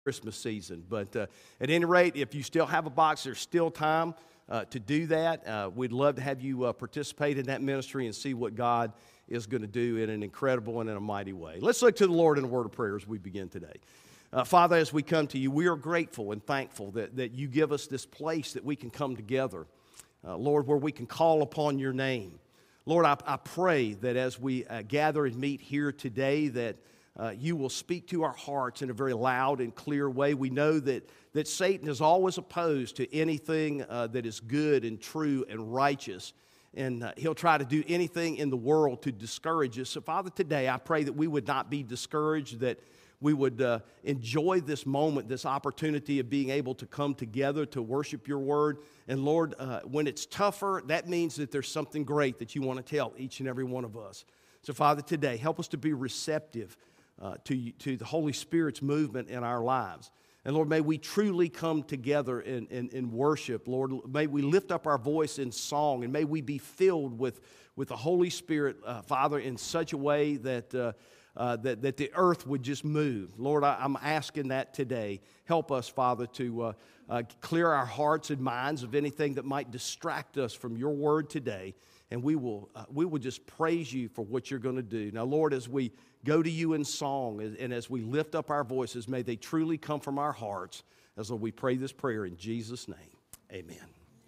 Christmas season. But at any rate, if you still have a box, there's still time to do that. We'd love to have you participate in that ministry and see what God is going to do in an incredible and in a mighty way. Let's look to the Lord in a word of prayer as we begin today. Father, as we come to you, we are grateful and thankful that you give us this place that we can come together, Lord, where we can call upon your name. Lord, I pray that as we gather and meet here today, that you will speak to our hearts in a very loud and clear way. We know that Satan is always opposed to anything that is good and true and righteous, and he'll try to do anything in the world to discourage us. So, Father, today I pray that we would not be discouraged, that we would enjoy this moment, this opportunity of being able to come together to worship your word. And Lord, when it's tougher, that means that there's something great that you want to tell each and every one of us. So, Father, today, help us to be receptive to the Holy Spirit's movement in our lives. And Lord, may we truly come together in worship. Lord, may we lift up our voice in song, and may we be filled with the Holy Spirit, Father, in such a way that the earth would just move. Lord, I'm asking that today. Help us, Father, to clear our hearts and minds of anything that might distract us from your word today. And we will just praise you for what you're going to do. Now, Lord, as we go to you in song and as we lift up our voices, may they truly come from our hearts as we pray this prayer in Jesus' name. Amen.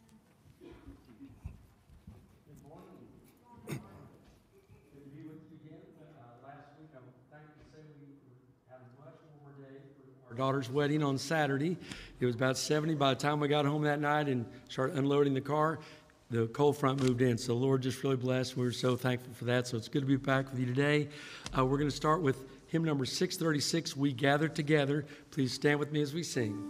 Our daughter's wedding on Saturday. It was about 70 by the time we got home that night and started unloading the car. The cold front moved in, so the Lord just really blessed. We were so thankful for that, so it's good to be back with you today. We're going to start with hymn number 636, We Gather Together. Please stand with me as we sing.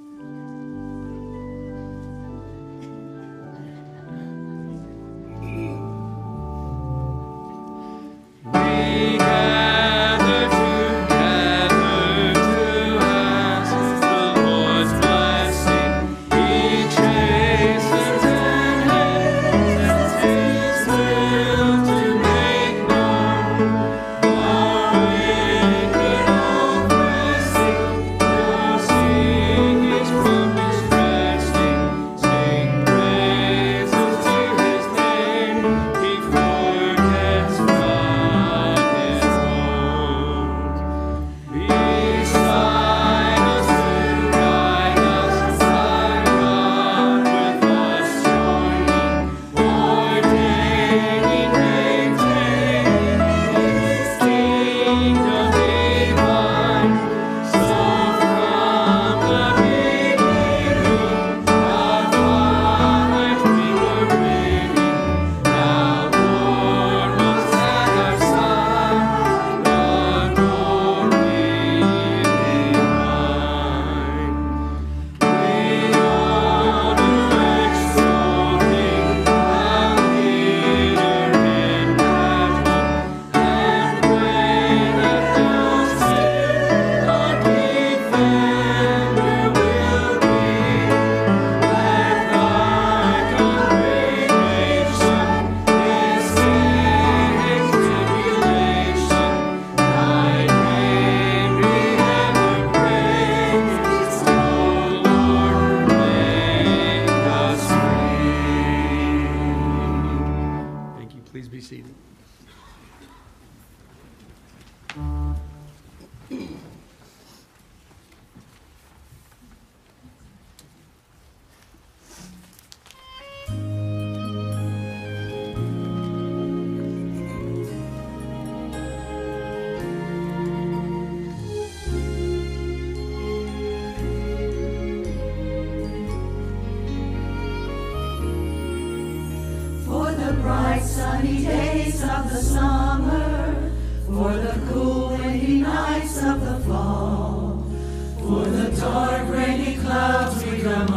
Sunny days of the summer, for the cool windy nights of the fall, for the dark rainy clouds we come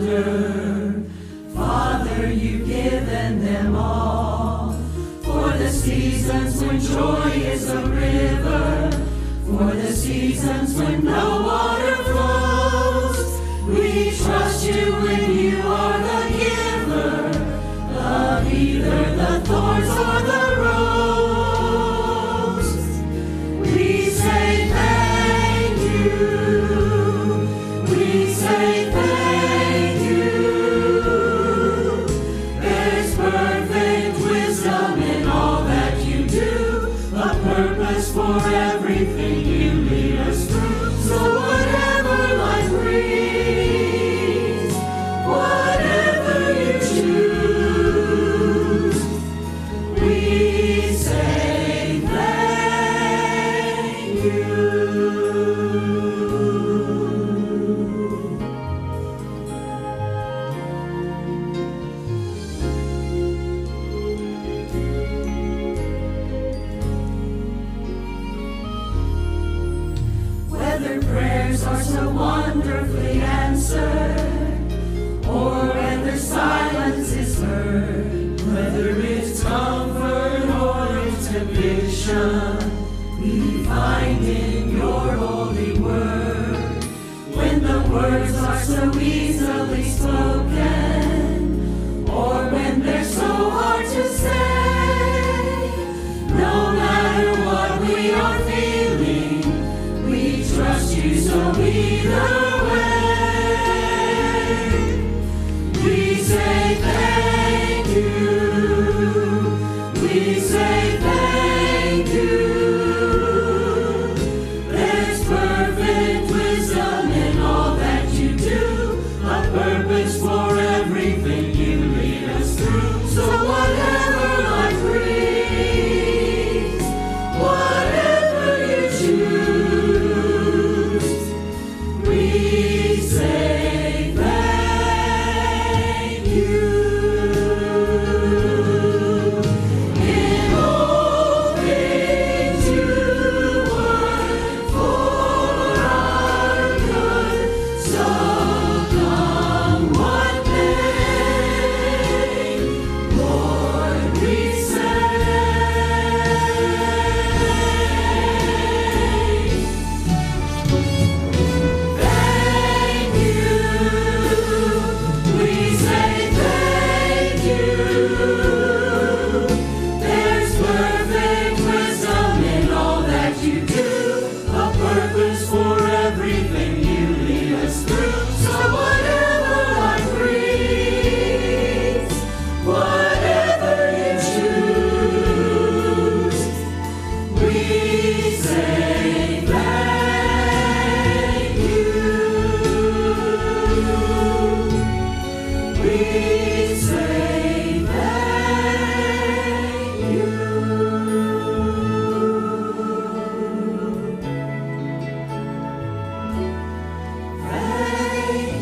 under. Father, you've given them all. For the seasons when joy is a river, for the seasons when no water flows, we trust you when you are the giver of either the thorns or the rose. We say thank you for everything you lead us through. So whatever life brings, whatever you choose, we say thank you. Whether prayers are so wonderfully answered, or whether silence is heard, whether it's comfort or it's conviction, we find in your holy word. When the words are so easily spoken, or when they're so hard to say, no matter what we are feeling, we trust you, so either way, we say thank you. We say thank you. There's perfect wisdom in all that you do, a purpose for everything you lead us through. So whatever life brings, whatever you choose, we say thank you. In all things you work for our good, so come what may, Lord, we say thank you. We say thank you. There's perfect wisdom in all that you do, a purpose for everything you lead us through. So whatever life brings, whatever you choose, we say thank you. We say thank you. Thank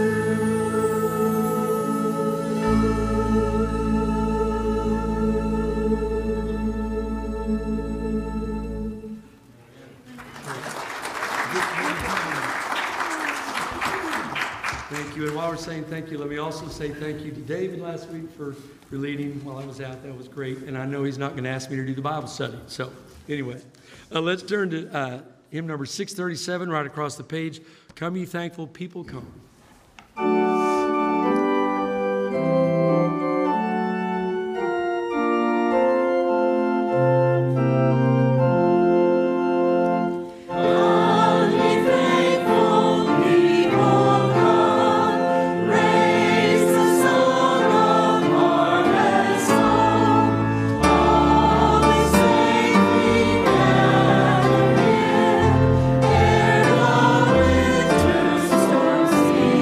Thank you. And while we're saying thank you, let me also say thank you to David last week for leading while I was out. That was great. And I know he's not going to ask me to do the Bible study. So anyway, let's turn to hymn number 637 right across the page. Come ye thankful people, come. Come, ye faithful people, come, raise the song of harvest song. All is safely gathered in, ere the winter storms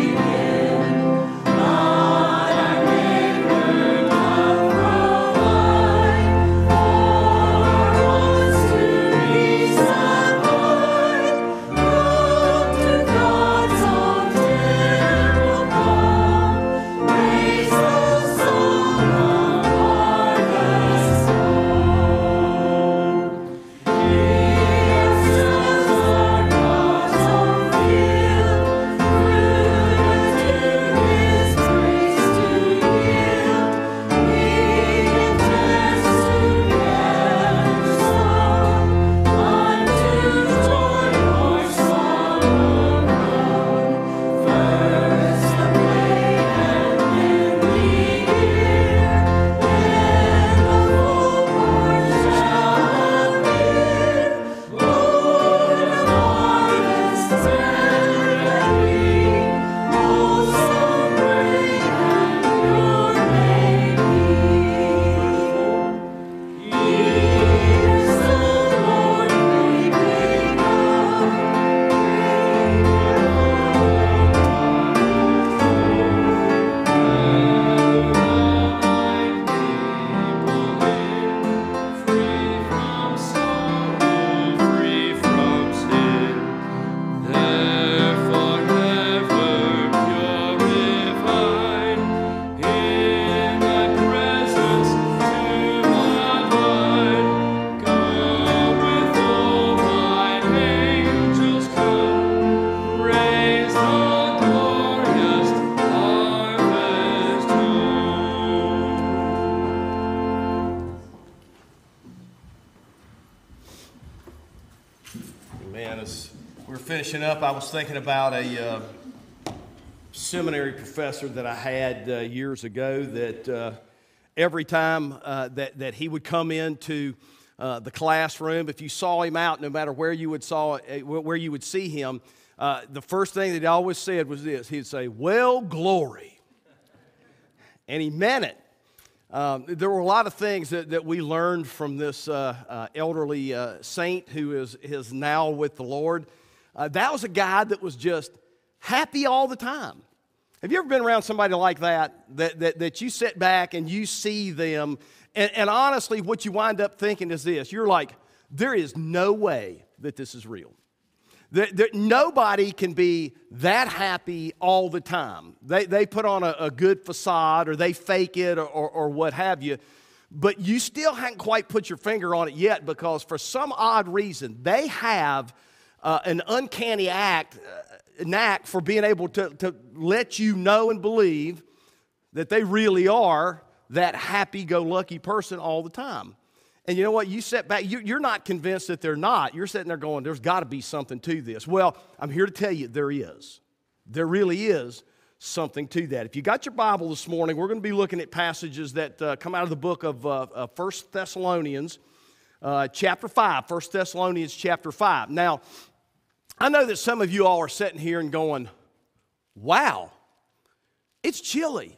Man, as we were finishing up, I was thinking about a seminary professor that I had years ago that every time that he would come into the classroom, if you saw him out, no matter where you would see him, the first thing that he always said was this. He'd say, "Well, glory." And he meant it. There were a lot of things that we learned from this elderly saint who is now with the Lord. That was a guy that was just happy all the time. Have you ever been around somebody like that you sit back and you see them, and honestly, what you wind up thinking is this. You're like, there is no way that this is real. Nobody can be that happy all the time. They put on a good facade, or they fake it, or what have you. But you still haven't quite put your finger on it yet, because for some odd reason, they have an uncanny knack for being able to let you know and believe that they really are that happy-go-lucky person all the time. And you know what? You sit back, you're not convinced that they're not. You're sitting there going, there's got to be something to this. Well, I'm here to tell you there is. There really is something to that. If you got your Bible this morning, we're going to be looking at passages that come out of the book of 1 Thessalonians, chapter 5. 1 Thessalonians, chapter 5. Now, I know that some of you all are sitting here and going, wow, it's chilly.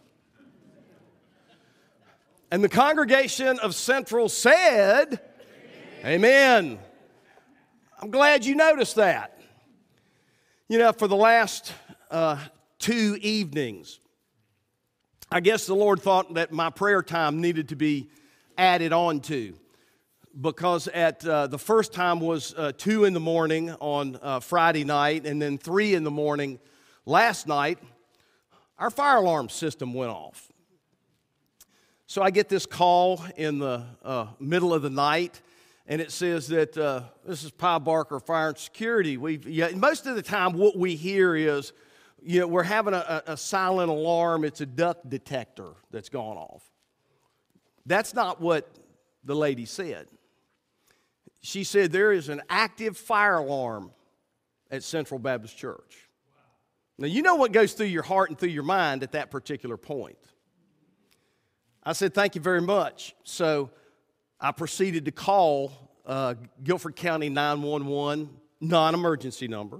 And the congregation of Central said, Amen. I'm glad you noticed that. You know, for the last 2 evenings, I guess the Lord thought that my prayer time needed to be added on to. Because at the first time was 2 in the morning on Friday night, and then 3 in the morning last night, our fire alarm system went off. So I get this call in the middle of the night, and it says that this is Pi Barker Fire and Security. Most of the time what we hear is, we're having a silent alarm. It's a duct detector that's gone off. That's not what the lady said. She said there is an active fire alarm at Central Baptist Church. Now, you know what goes through your heart and through your mind at that particular point. I said, thank you very much. So I proceeded to call Guilford County 911, non-emergency number.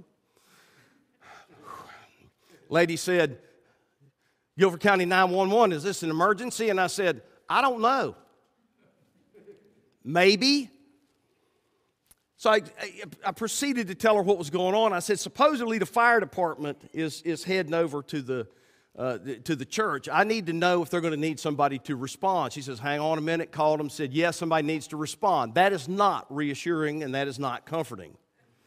Lady said, Guilford County 911, is this an emergency? And I said, I don't know. Maybe. So I proceeded to tell her what was going on. I said, supposedly the fire department is heading over to the church. I need to know if they're going to need somebody to respond. She says, hang on a minute, called them, said, yes, somebody needs to respond. That is not reassuring, and that is not comforting.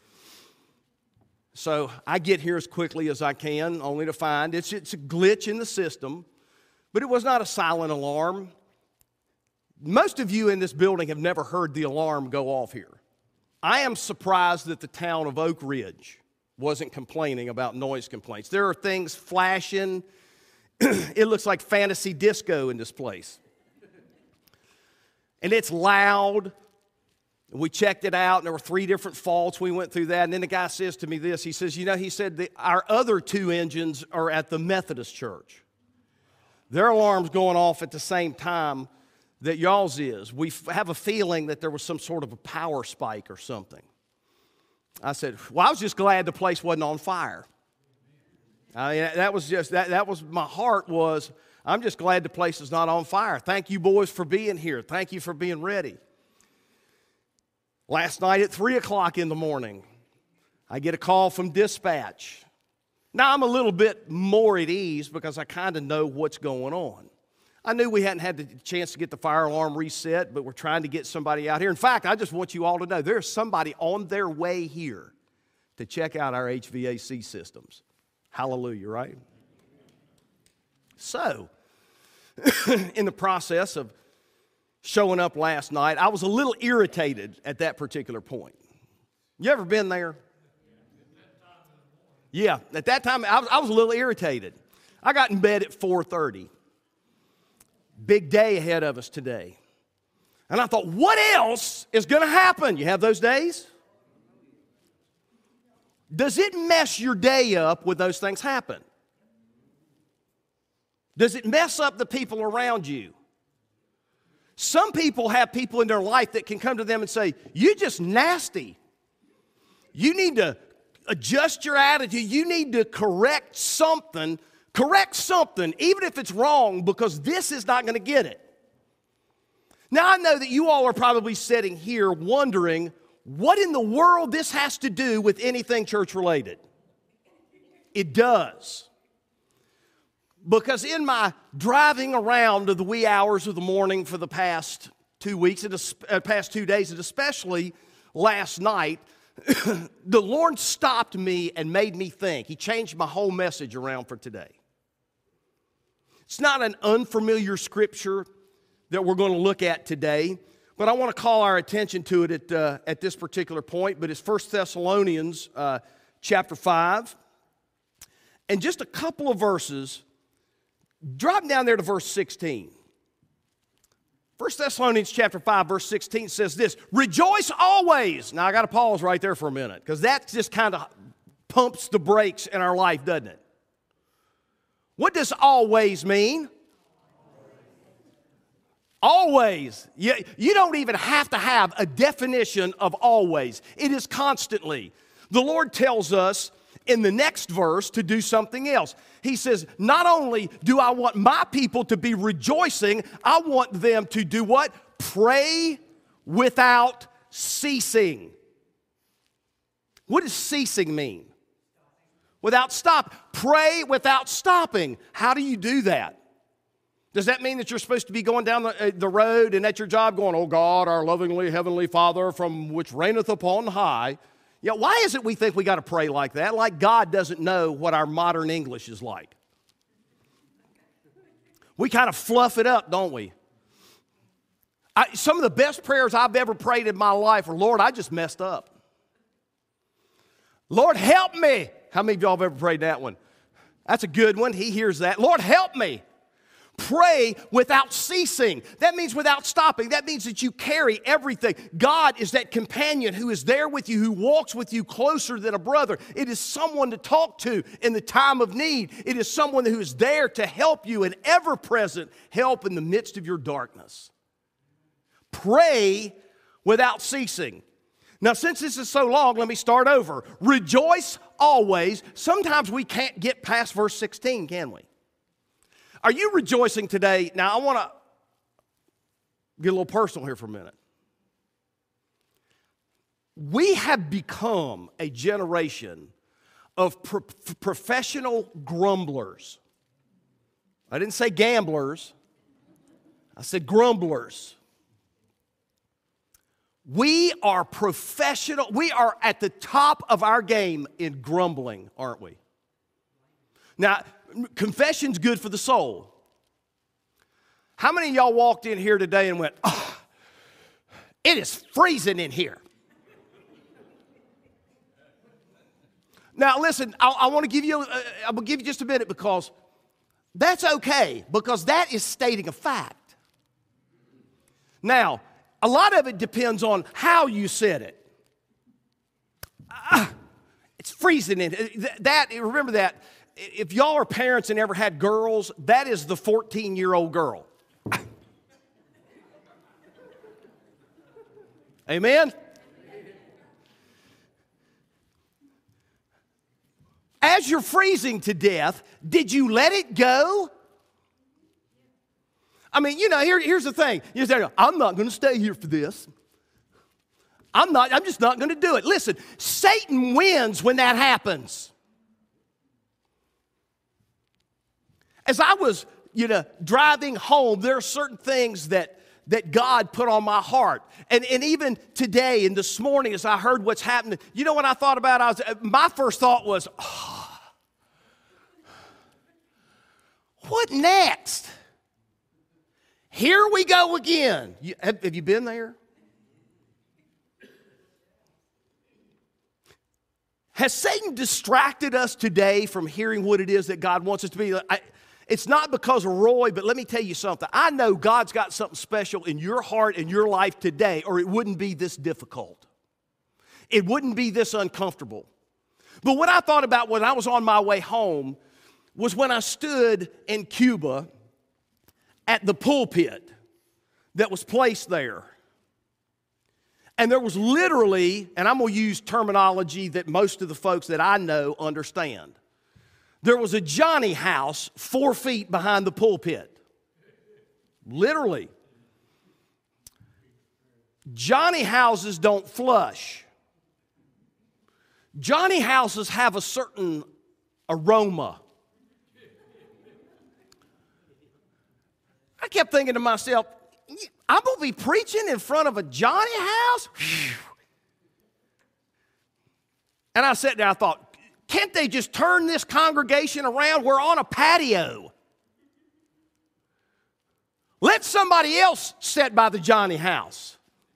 So I get here as quickly as I can, only to find it's a glitch in the system, but it was not a silent alarm. Most of you in this building have never heard the alarm go off here. I am surprised that the town of Oak Ridge wasn't complaining about noise complaints. There are things flashing. It looks like fantasy disco in this place. And it's loud. We checked it out, and there were 3 different faults. We went through that, and then the guy says to me this. He says, our other 2 engines are at the Methodist church. Their alarm's going off at the same time that y'all's is. We have a feeling that there was some sort of a power spike or something. I said, well, I was just glad the place wasn't on fire. I mean, that was my heart was, I'm just glad the place is not on fire. Thank you, boys, for being here. Thank you for being ready. Last night at 3 o'clock in the morning, I get a call from dispatch. Now, I'm a little bit more at ease because I kind of know what's going on. I knew we hadn't had the chance to get the fire alarm reset, but we're trying to get somebody out here. In fact, I just want you all to know there's somebody on their way here to check out our HVAC systems. Hallelujah, right? So, in the process of showing up last night, I was a little irritated at that particular point. You ever been there? Yeah, at that time, I was a little irritated. I got in bed at 4:30. Big day ahead of us today. And I thought, what else is going to happen? You have those days? Does it mess your day up when those things happen? Does it mess up the people around you? Some people have people in their life that can come to them and say, "You're just nasty. You need to adjust your attitude. You need to correct something, even if it's wrong, because this is not going to get it." Now, I know that you all are probably sitting here wondering what in the world this has to do with anything church-related. It does. Because in my driving around to the wee hours of the morning for the past 2 weeks, past 2 days, and especially last night, the Lord stopped me and made me think. He changed my whole message around for today. It's not an unfamiliar scripture that we're going to look at today, but I want to call our attention to it at this particular point. But it's 1 Thessalonians chapter 5. And just a couple of verses. Drop down there to verse 16. 1 Thessalonians chapter 5, verse 16 says this: "Rejoice always." Now, I got to pause right there for a minute, because that just kind of pumps the brakes in our life, doesn't it? What does always mean? Always. You don't even have to have a definition of always. It is constantly. The Lord tells us in the next verse to do something else. He says, not only do I want my people to be rejoicing, I want them to do what? Pray without ceasing. What does ceasing mean? Without stop. Pray without stopping. How do you do that? Does that mean that you're supposed to be going down the road and at your job going, "Oh God, our lovingly heavenly Father from which reigneth upon high"? Yeah, why is it we think we got to pray like that? Like God doesn't know what our modern English is like. We kind of fluff it up, don't we? Some of the best prayers I've ever prayed in my life are, "Lord, I just messed up. Lord, help me." How many of y'all have ever prayed that one? That's a good one. He hears that. "Lord, help me." Pray without ceasing. That means without stopping. That means that you carry everything. God is that companion who is there with you, who walks with you closer than a brother. It is someone to talk to in the time of need. It is someone who is there to help you, an ever-present help in the midst of your darkness. Pray without ceasing. Now, since this is so long, let me start over. Rejoice always. Sometimes we can't get past verse 16, can we? Are you rejoicing today? Now, I want to get a little personal here for a minute. We have become a generation of professional grumblers. I didn't say gamblers. I said grumblers. We are professional. We are at the top of our game in grumbling, aren't we? Now, confession's good for the soul. How many of y'all walked in here today and went, "Oh, it is freezing in here"? Now, listen, I want to give you, I'm going to give you just a minute, because that's okay, because that is stating a fact. Now, a lot of it depends on how you said it. It's freezing in here. Remember that. If y'all are parents and ever had girls, that is the 14-year-old girl. Amen? As you're freezing to death, did you let it go? I mean, here's the thing. You say, "I'm not going to stay here for this. I'm just not going to do it." Listen, Satan wins when that happens. As I was, driving home, there are certain things that God put on my heart. And even today and this morning, as I heard what's happening, you know what I thought about? My first thought was, what next? Here we go again. Have you been there? Has Satan distracted us today from hearing what it is that God wants us to be? It's not because of Roy, but let me tell you something. I know God's got something special in your heart and your life today, or it wouldn't be this difficult. It wouldn't be this uncomfortable. But what I thought about when I was on my way home was when I stood in Cuba at the pulpit that was placed there. And there was literally, and I'm going to use terminology that most of the folks that I know understand. There was a Johnny house 4 feet behind the pulpit. Literally. Johnny houses don't flush. Johnny houses have a certain aroma. I kept thinking to myself, I'm going to be preaching in front of a Johnny house? And I sat there, I thought, can't they just turn this congregation around? We're on a patio. Let somebody else sit by the Johnny house.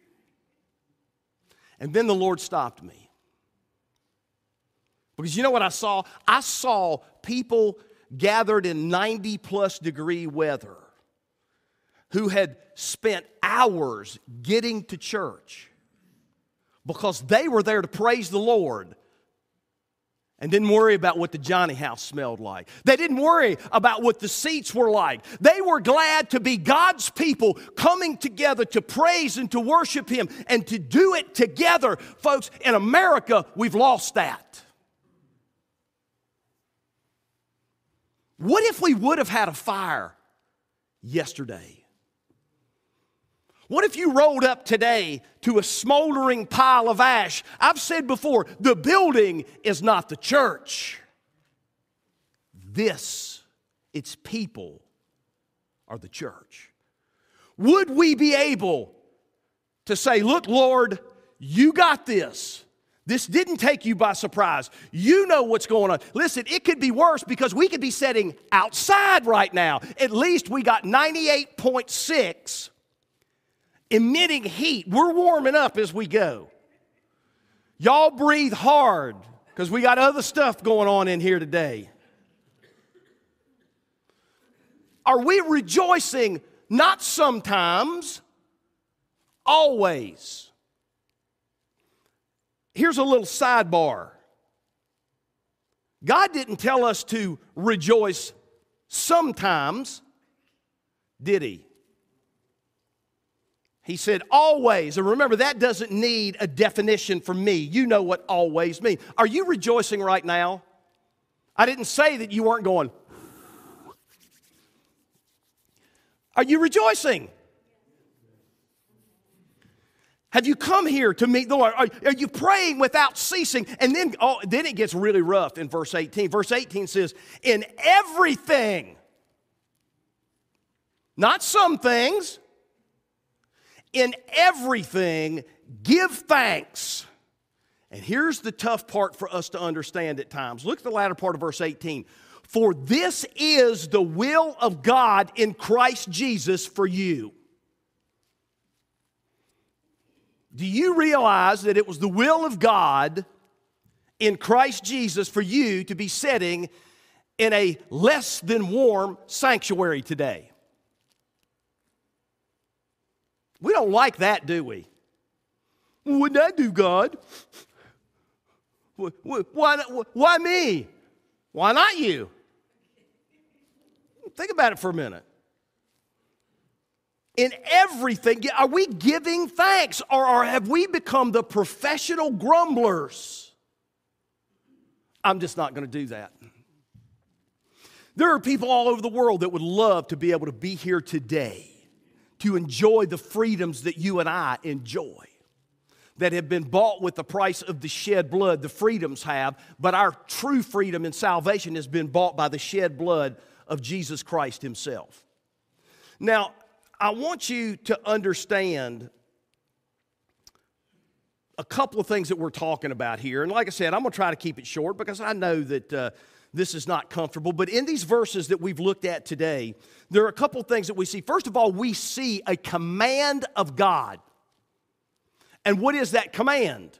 And then the Lord stopped me. Because you know what I saw? I saw people gathered in 90-plus degree weather who had spent hours getting to church because they were there to praise the Lord and didn't worry about what the Johnny house smelled like. They didn't worry about what the seats were like. They were glad to be God's people coming together to praise and to worship Him and to do it together. Folks, in America, we've lost that. What if we would have had a fire yesterday? What if you rolled up today to a smoldering pile of ash? I've said before, the building is not the church. Its people are the church. Would we be able to say, look, Lord, you got this. This didn't take you by surprise. You know what's going on. Listen, it could be worse because we could be sitting outside right now. At least we got 98.6 emitting heat. We're warming up as we go. Y'all breathe hard because we got other stuff going on in here today. Are we rejoicing? Not sometimes, always. Here's a little sidebar. God didn't tell us to rejoice sometimes, did He? He said always. And remember, that doesn't need a definition from me. You know what always means. Are you rejoicing right now? I didn't say that you weren't going. Are you rejoicing? Have you come here to meet the Lord? Are you praying without ceasing? And then it gets really rough in verse 18. Verse 18 says, in everything, not some things, in everything, give thanks. And here's the tough part for us to understand at times. Look at the latter part of verse 18. For this is the will of God in Christ Jesus for you. Do you realize that it was the will of God in Christ Jesus for you to be sitting in a less than warm sanctuary today? We don't like that, do we? What'd I do, God? Why me? Why not you? Think about it for a minute. In everything, are we giving thanks, or have we become the professional grumblers? I'm just not going to do that. There are people all over the world that would love to be able to be here today to enjoy the freedoms that you and I enjoy, that have been bought with the price of the shed blood. The freedoms have, but our true freedom and salvation has been bought by the shed blood of Jesus Christ Himself. Now, I want you to understand a couple of things that we're talking about here. And like I said, I'm going to try to keep it short because I know that this is not comfortable. But in these verses that we've looked at today, there are a couple of things that we see. First of all, we see a command of God. And what is that command?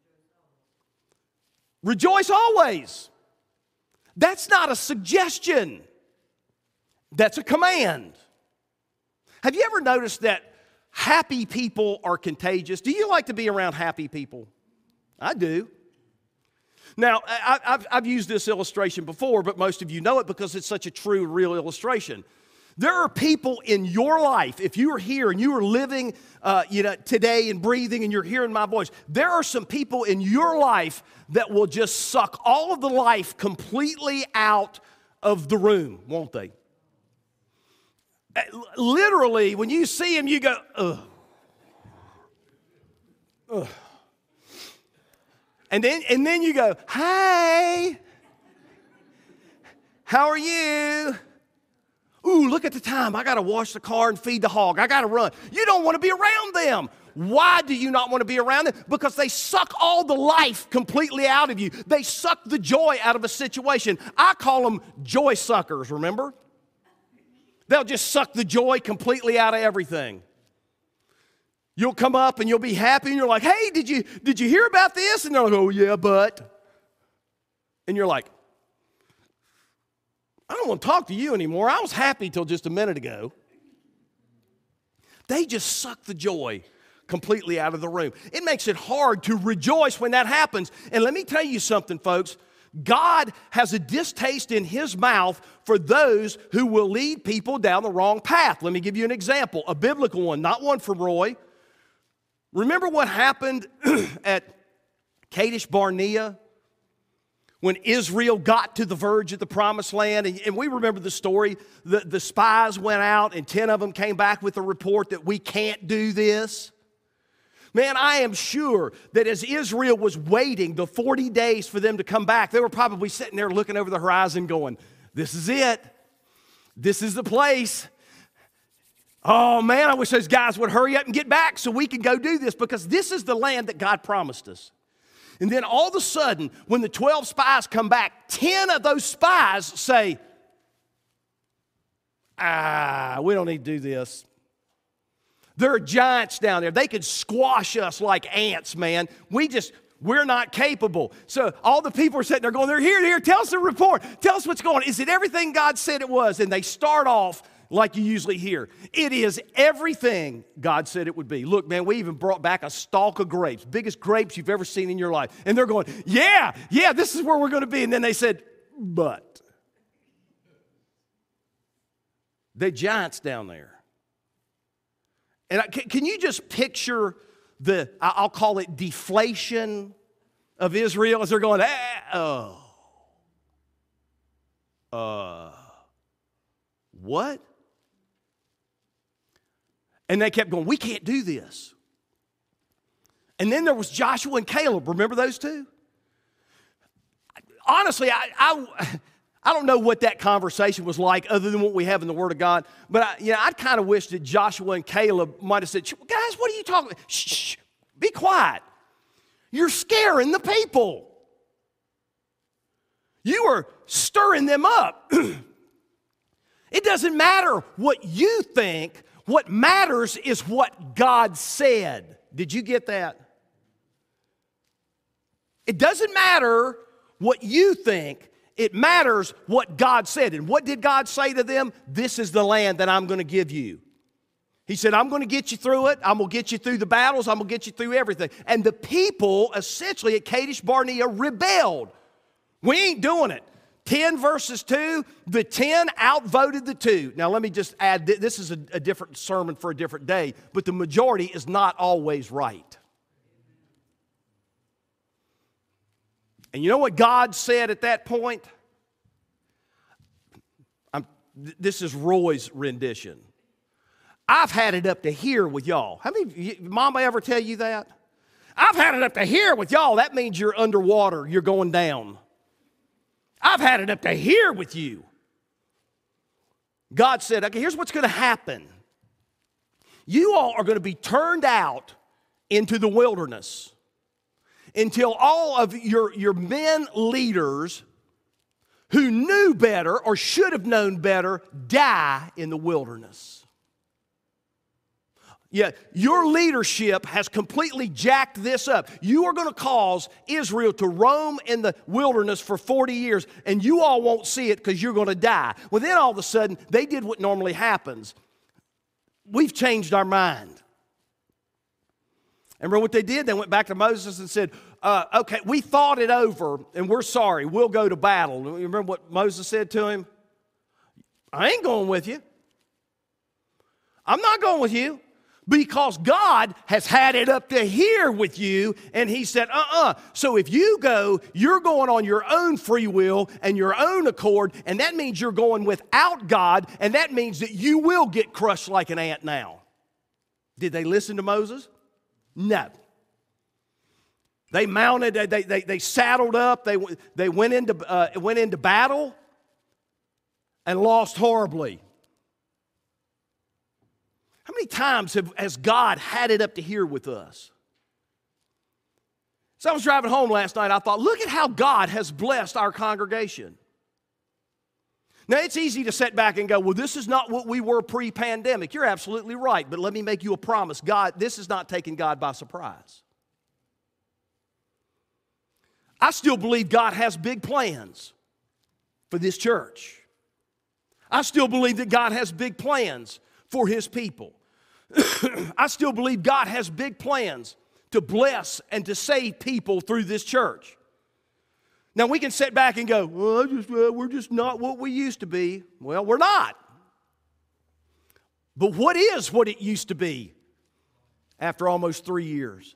Rejoice always. That's not a suggestion. That's a command. Have you ever noticed that happy people are contagious? Do you like to be around happy people? I do. Now, I've used this illustration before, but most of you know it because it's such a true, real illustration. There are people in your life, if you are here and you are living today and breathing and you're hearing my voice, there are some people in your life that will just suck all of the life completely out of the room, won't they? Literally, when you see them, you go, ugh. Ugh. And then you go, hey, how are you? Ooh, look at the time. I got to wash the car and feed the hog. I got to run. You don't want to be around them. Why do you not want to be around them? Because they suck all the life completely out of you. They suck the joy out of a situation. I call them joy suckers, remember? They'll just suck the joy completely out of everything. You'll come up and you'll be happy and you're like, hey, did you hear about this? And they're like, oh yeah, but. And you're like, I don't want to talk to you anymore. I was happy till just a minute ago. They just suck the joy completely out of the room. It makes it hard to rejoice when that happens. And let me tell you something, folks. God has a distaste in His mouth for those who will lead people down the wrong path. Let me give you an example, a biblical one, not one from Roy. Remember what happened at Kadesh Barnea when Israel got to the verge of the promised land? And we remember the story. The spies went out and 10 of them came back with a report that we can't do this. Man, I am sure that as Israel was waiting the 40 days for them to come back, they were probably sitting there looking over the horizon going, this is it. This is the place. Oh man, I wish those guys would hurry up and get back so we can go do this, because this is the land that God promised us. And then all of a sudden, when the 12 spies come back, 10 of those spies say, we don't need to do this. There are giants down there. They could squash us like ants, man. We're not capable. So all the people are sitting there going, they're here. Tell us the report. Tell us what's going on. Is it everything God said it was? And they start off like you usually hear. It is everything God said it would be. Look, man, we even brought back a stalk of grapes, biggest grapes you've ever seen in your life. And they're going, yeah, this is where we're going to be. And then they said, but. The giants down there. And can you just picture I'll call it deflation of Israel as they're going, what? And they kept going, we can't do this. And then there was Joshua and Caleb. Remember those two? Honestly, I don't know what that conversation was like other than what we have in the Word of God. But I kind of wish that Joshua and Caleb might have said, guys, what are you talking about? Shh, be quiet. You're scaring the people. You are stirring them up. It doesn't matter what you think. What matters is what God said. Did you get that? It doesn't matter what you think. It matters what God said. And what did God say to them? This is the land that I'm going to give you. He said, I'm going to get you through it. I'm going to get you through the battles. I'm going to get you through everything. And the people, essentially, at Kadesh Barnea rebelled. We ain't doing it. 10 versus 2, the 10 outvoted the 2. Now, let me just add, this is a different sermon for a different day, but the majority is not always right. And you know what God said at that point? This is Roy's rendition. I've had it up to here with y'all. How many, Mama ever tell you that? I've had it up to here with y'all. That means you're underwater. You're going down. I've had it up to here with you. God said, okay, here's what's going to happen. You all are going to be turned out into the wilderness until all of your men leaders who knew better or should have known better die in the wilderness. Yeah, your leadership has completely jacked this up. You are going to cause Israel to roam in the wilderness for 40 years, and you all won't see it because you're going to die. Well, then all of a sudden, they did what normally happens. We've changed our mind. And remember what they did? They went back to Moses and said, okay, we thought it over, and we're sorry. We'll go to battle. You remember what Moses said to him? I ain't going with you. I'm not going with you. Because God has had it up to here with you, and he said, So if you go, you're going on your own free will and your own accord, and that means you're going without God, and that means that you will get crushed like an ant now. Did they listen to Moses? No. They mounted, they saddled up, they went into battle and lost horribly. How many times has God had it up to here with us? So I was driving home last night. I thought, look at how God has blessed our congregation. Now, it's easy to sit back and go, well, this is not what we were pre-pandemic. You're absolutely right, but let me make you a promise. God, this is not taking God by surprise. I still believe God has big plans for this church. I still believe that God has big plans for his people. I still believe God has big plans to bless and to save people through this church. Now we can sit back and go, well, we're just not what we used to be. Well, we're not. But what is what it used to be after almost 3 years?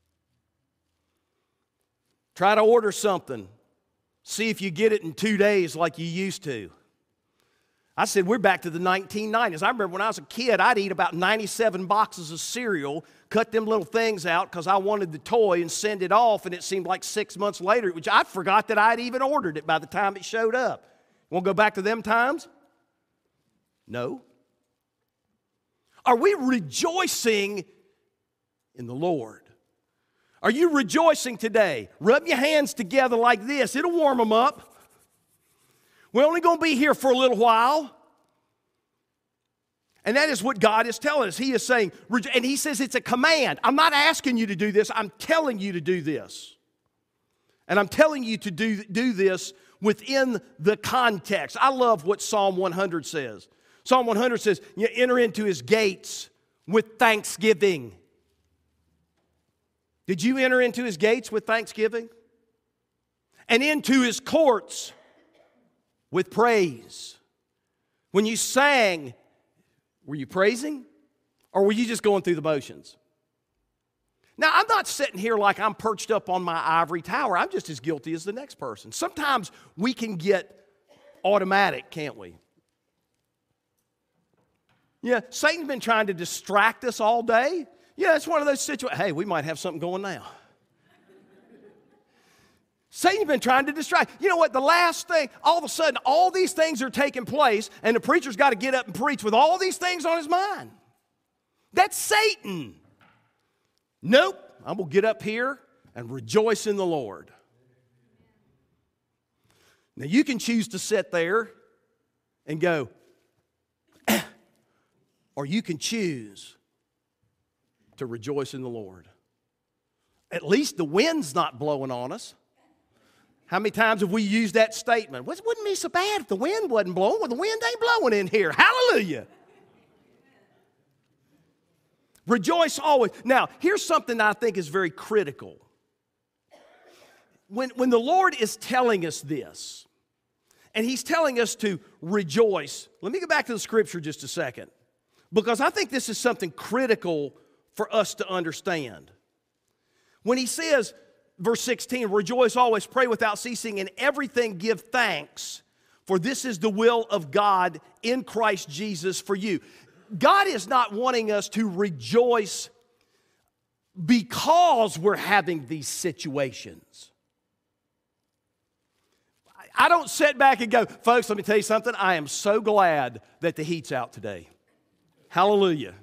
Try to order something. See if you get it in 2 days like you used to. I said, we're back to the 1990s. I remember when I was a kid, I'd eat about 97 boxes of cereal, cut them little things out because I wanted the toy and send it off, and it seemed like 6 months later, which I forgot that I'd even ordered it by the time it showed up. Want to go back to them times? No. Are we rejoicing in the Lord? Are you rejoicing today? Rub your hands together like this. It'll warm them up. We're only going to be here for a little while. And that is what God is telling us. He is saying, and he says it's a command. I'm not asking you to do this. I'm telling you to do this. And I'm telling you to do this within the context. I love what Psalm 100 says. Psalm 100 says, you enter into his gates with thanksgiving. Did you enter into his gates with thanksgiving? And into his courts with praise. When you sang, were you praising? Or were you just going through the motions? Now, I'm not sitting here like I'm perched up on my ivory tower. I'm just as guilty as the next person. Sometimes we can get automatic, can't we? Yeah, Satan's been trying to distract us all day. Yeah, it's one of those situations. Hey, we might have something going now. Satan's been trying to distract. You know what? The last thing, all of a sudden, all these things are taking place, and the preacher's got to get up and preach with all these things on his mind. That's Satan. Nope. I'm going to get up here and rejoice in the Lord. Now, you can choose to sit there and go, or you can choose to rejoice in the Lord. At least the wind's not blowing on us. How many times have we used that statement? Well, it wouldn't be so bad if the wind wasn't blowing. Well, the wind ain't blowing in here. Hallelujah. Rejoice always. Now, here's something that I think is very critical. When the Lord is telling us this, and he's telling us to rejoice, let me go back to the scripture just a second, because I think this is something critical for us to understand. When he says, verse 16, rejoice always, pray without ceasing, in everything give thanks, for this is the will of God in Christ Jesus for you. God is not wanting us to rejoice because we're having these situations. I don't sit back and go, folks, let me tell you something. I am so glad that the heat's out today. Hallelujah.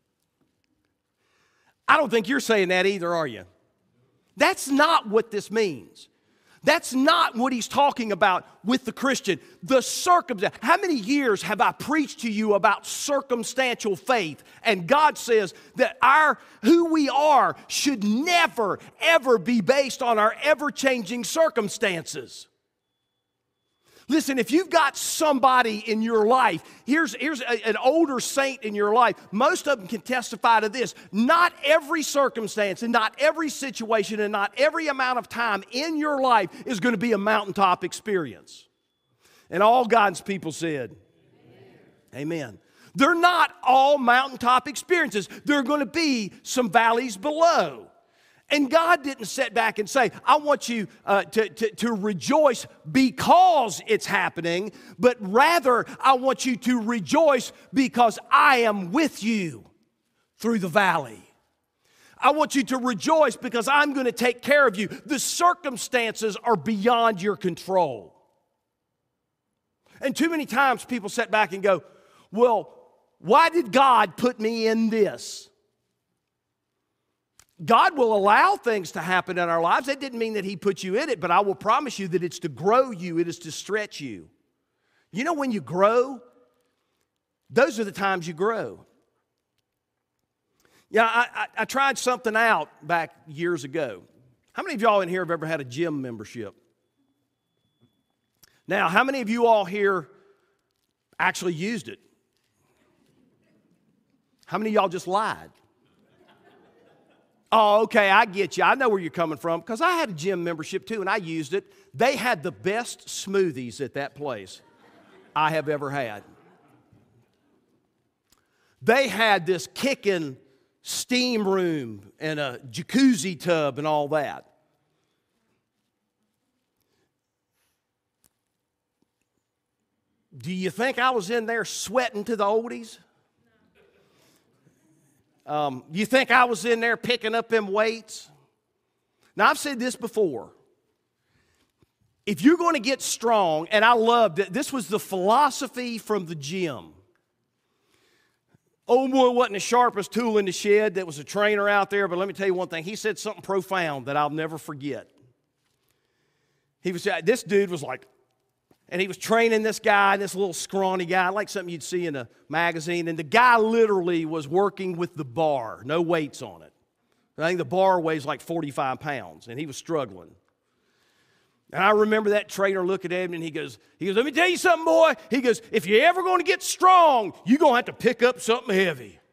I don't think you're saying that either, are you? That's not what this means. That's not what he's talking about with the Christian. The circumstance. How many years have I preached to you about circumstantial faith? And God says that who we are should never, ever be based on our ever-changing circumstances. Listen, if you've got somebody in your life, here's an older saint in your life, most of them can testify to this. Not every circumstance and not every situation and not every amount of time in your life is going to be a mountaintop experience. And all God's people said, Amen. They're not all mountaintop experiences. There are going to be some valleys below. And God didn't sit back and say, I want you to rejoice because it's happening, but rather I want you to rejoice because I am with you through the valley. I want you to rejoice because I'm going to take care of you. The circumstances are beyond your control. And too many times people sit back and go, well, why did God put me in this? God will allow things to happen in our lives. That didn't mean that He put you in it, but I will promise you that it's to grow you, it is to stretch you. You know, when you grow, those are the times you grow. Yeah, I tried something out back years ago. How many of y'all in here have ever had a gym membership? Now, how many of you all here actually used it? How many of y'all just lied? Oh, okay, I get you. I know where you're coming from because I had a gym membership too and I used it. They had the best smoothies at that place I have ever had. They had this kicking steam room and a jacuzzi tub and all that. Do you think I was in there sweating to the oldies? You think I was in there picking up them weights? Now, I've said this before. If you're going to get strong, and I loved it, this was the philosophy from the gym. Old boy wasn't the sharpest tool in the shed. There was a trainer out there, but let me tell you one thing. He said something profound that I'll never forget. This dude was like, and he was training this guy, this little scrawny guy, like something you'd see in a magazine. And the guy literally was working with the bar, no weights on it. I think the bar weighs like 45 pounds, and he was struggling. And I remember that trainer looking at him, and he goes, let me tell you something, boy. He goes, if you're ever going to get strong, you're going to have to pick up something heavy.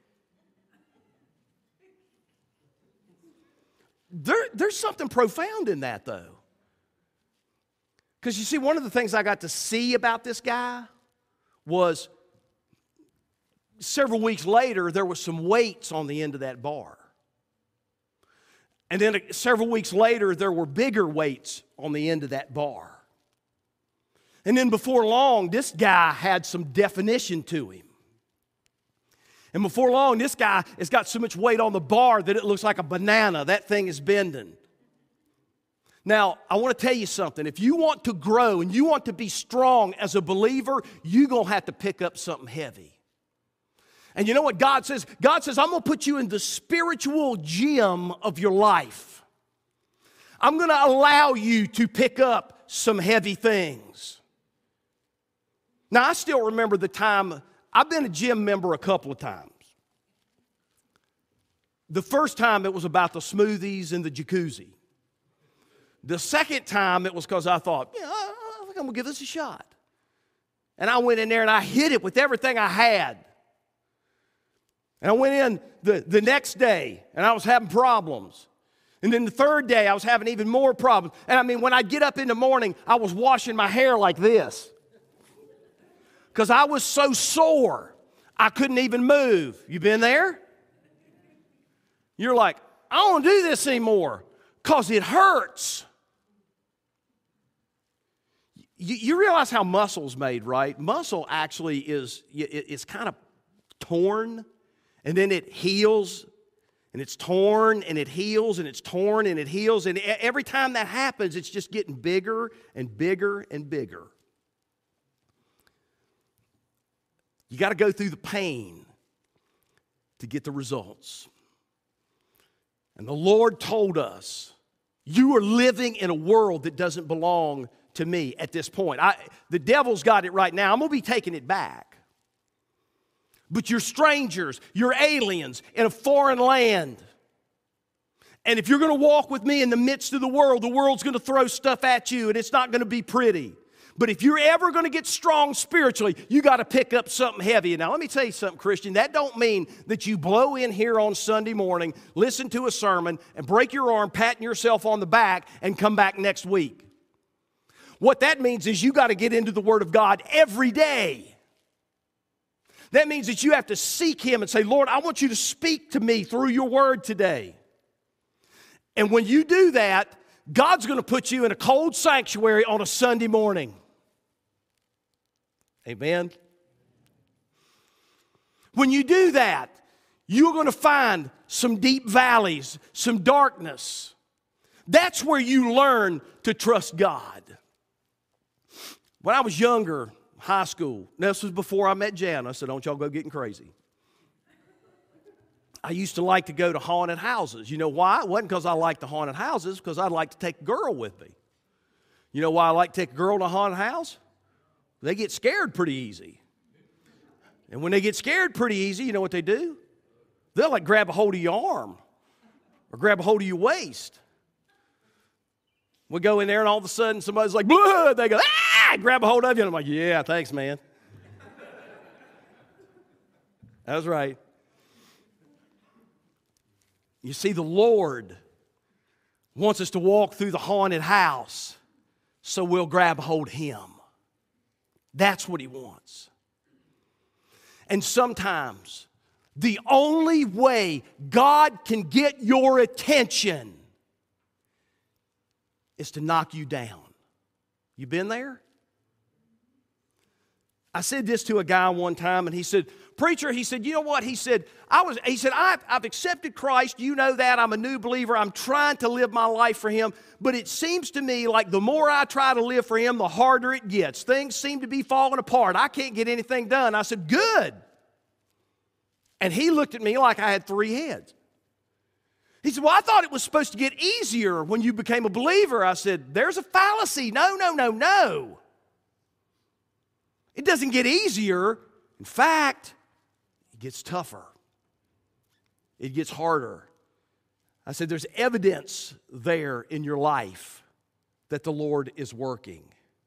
There's something profound in that, though. Because you see, one of the things I got to see about this guy was several weeks later, there was some weights on the end of that bar. And then several weeks later, there were bigger weights on the end of that bar. And then before long, this guy had some definition to him. And before long, this guy has got so much weight on the bar that it looks like a banana. That thing is bending. Now, I want to tell you something. If you want to grow and you want to be strong as a believer, you're going to have to pick up something heavy. And you know what God says? God says, I'm going to put you in the spiritual gym of your life. I'm going to allow you to pick up some heavy things. Now, I still remember the time, I've been a gym member a couple of times. The first time it was about the smoothies and the jacuzzi. The second time, it was because I thought, I think I'm going to give this a shot. And I went in there and I hit it with everything I had. And I went in the next day and I was having problems. And then the third day, I was having even more problems. And I mean, when I get up in the morning, I was washing my hair like this. Because I was so sore, I couldn't even move. You been there? You're like, I don't want to do this anymore because it hurts. You realize how muscle's made, right? Muscle actually it's kind of torn, and then it heals, and it's torn, and it heals, and it's torn, and it heals. And every time that happens, it's just getting bigger and bigger and bigger. You got to go through the pain to get the results. And the Lord told us, you are living in a world that doesn't belong to me at this point. The devil's got it right now. I'm going to be taking it back. But you're strangers, you're aliens in a foreign land. And if you're going to walk with me in the midst of the world's going to throw stuff at you, and it's not going to be pretty. But if you're ever going to get strong spiritually, you got to pick up something heavy. Now, let me tell you something, Christian. That don't mean that you blow in here on Sunday morning, listen to a sermon, and break your arm, patting yourself on the back, and come back next week. What that means is you got to get into the Word of God every day. That means that you have to seek Him and say, Lord, I want you to speak to me through your Word today. And when you do that, God's going to put you in a cold sanctuary on a Sunday morning. Amen? When you do that, you're going to find some deep valleys, some darkness. That's where you learn to trust God. When I was younger, high school, this was before I met Jan, so don't y'all go getting crazy. I used to like to go to haunted houses. You know why? It wasn't because I liked the haunted houses, because I'd like to take a girl with me. You know why I like to take a girl to a haunted house? They get scared pretty easy. And when they get scared pretty easy, you know what they do? They'll like grab a hold of your arm or grab a hold of your waist. We go in there and all of a sudden somebody's like, blood. They go, ah, grab a hold of you. And I'm like, yeah, thanks, man. That's right. You see, the Lord wants us to walk through the haunted house so we'll grab a hold of Him. That's what He wants. And sometimes the only way God can get your attention is to knock you down. You been there? I said this to a guy one time, and he said, preacher, he said, you know what? He said, I've accepted Christ. You know that. I'm a new believer. I'm trying to live my life for Him. But it seems to me like the more I try to live for Him, the harder it gets. Things seem to be falling apart. I can't get anything done. I said, good. And he looked at me like I had three heads. He said, well, I thought it was supposed to get easier when you became a believer. I said, there's a fallacy. No. It doesn't get easier. In fact, it gets tougher. It gets harder. I said, there's evidence there in your life that the Lord is working.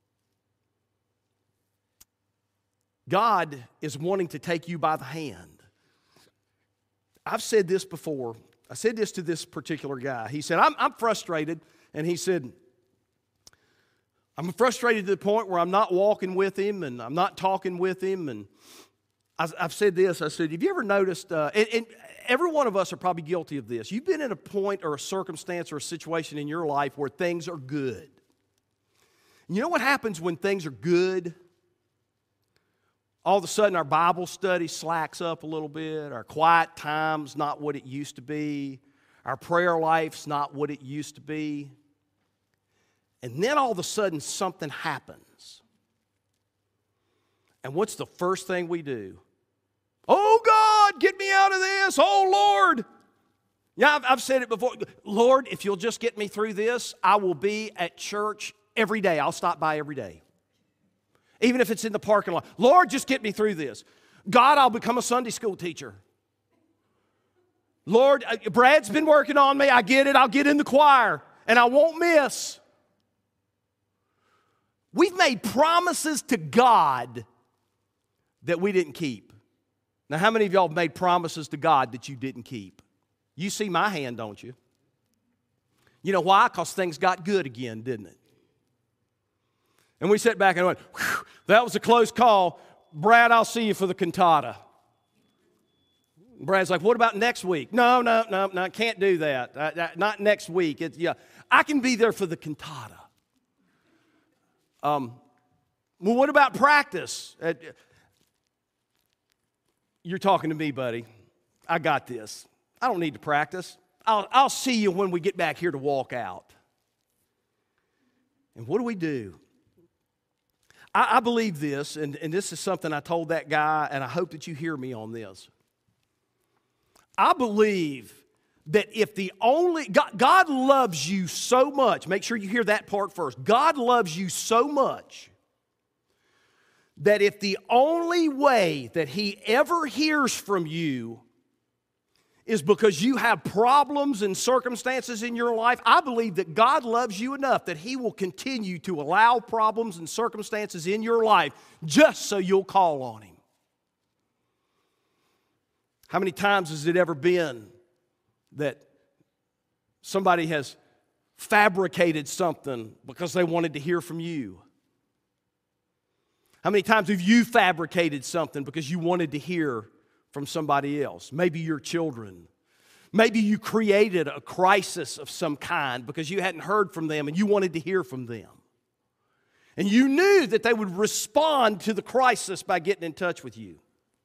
God is wanting to take you by the hand. I've said this before. I said this to this particular guy. He said, I'm frustrated. And he said, I'm frustrated to the point where I'm not walking with Him and I'm not talking with Him. And I've said this. I said, have you ever noticed, and every one of us are probably guilty of this. You've been in a point or a circumstance or a situation in your life where things are good. And you know what happens when things are good? All of a sudden our Bible study slacks up a little bit. Our quiet time's not what it used to be. Our prayer life's not what it used to be. And then all of a sudden something happens. And what's the first thing we do? Oh God, get me out of this. Oh Lord. Yeah, I've said it before. Lord, if you'll just get me through this, I will be at church every day. I'll stop by every day. Even if it's in the parking lot. Lord, just get me through this. God, I'll become a Sunday school teacher. Lord, Brad's been working on me. I get it. I'll get in the choir. And I won't miss. We've made promises to God that we didn't keep. Now, how many of y'all have made promises to God that you didn't keep? You see my hand, don't you? You know why? Because things got good again, didn't it? And we sat back and went, whew, that was a close call. Brad, I'll see you for the cantata. Brad's like, what about next week? No, can't do that. Not next week. I can be there for the cantata. Well, what about practice? You're talking to me, buddy. I got this. I don't need to practice. I'll see you when we get back here to walk out. And what do? I believe this, and this is something I told that guy, and I hope that you hear me on this. I believe that if God loves you so much, make sure you hear that part first. God loves you so much that if the only way that He ever hears from you is because you have problems and circumstances in your life, I believe that God loves you enough that He will continue to allow problems and circumstances in your life just so you'll call on Him. How many times has it ever been that somebody has fabricated something because they wanted to hear from you? How many times have you fabricated something because you wanted to hear from somebody else? Maybe your children. Maybe you created a crisis of some kind because you hadn't heard from them and you wanted to hear from them. And you knew that they would respond to the crisis by getting in touch with you.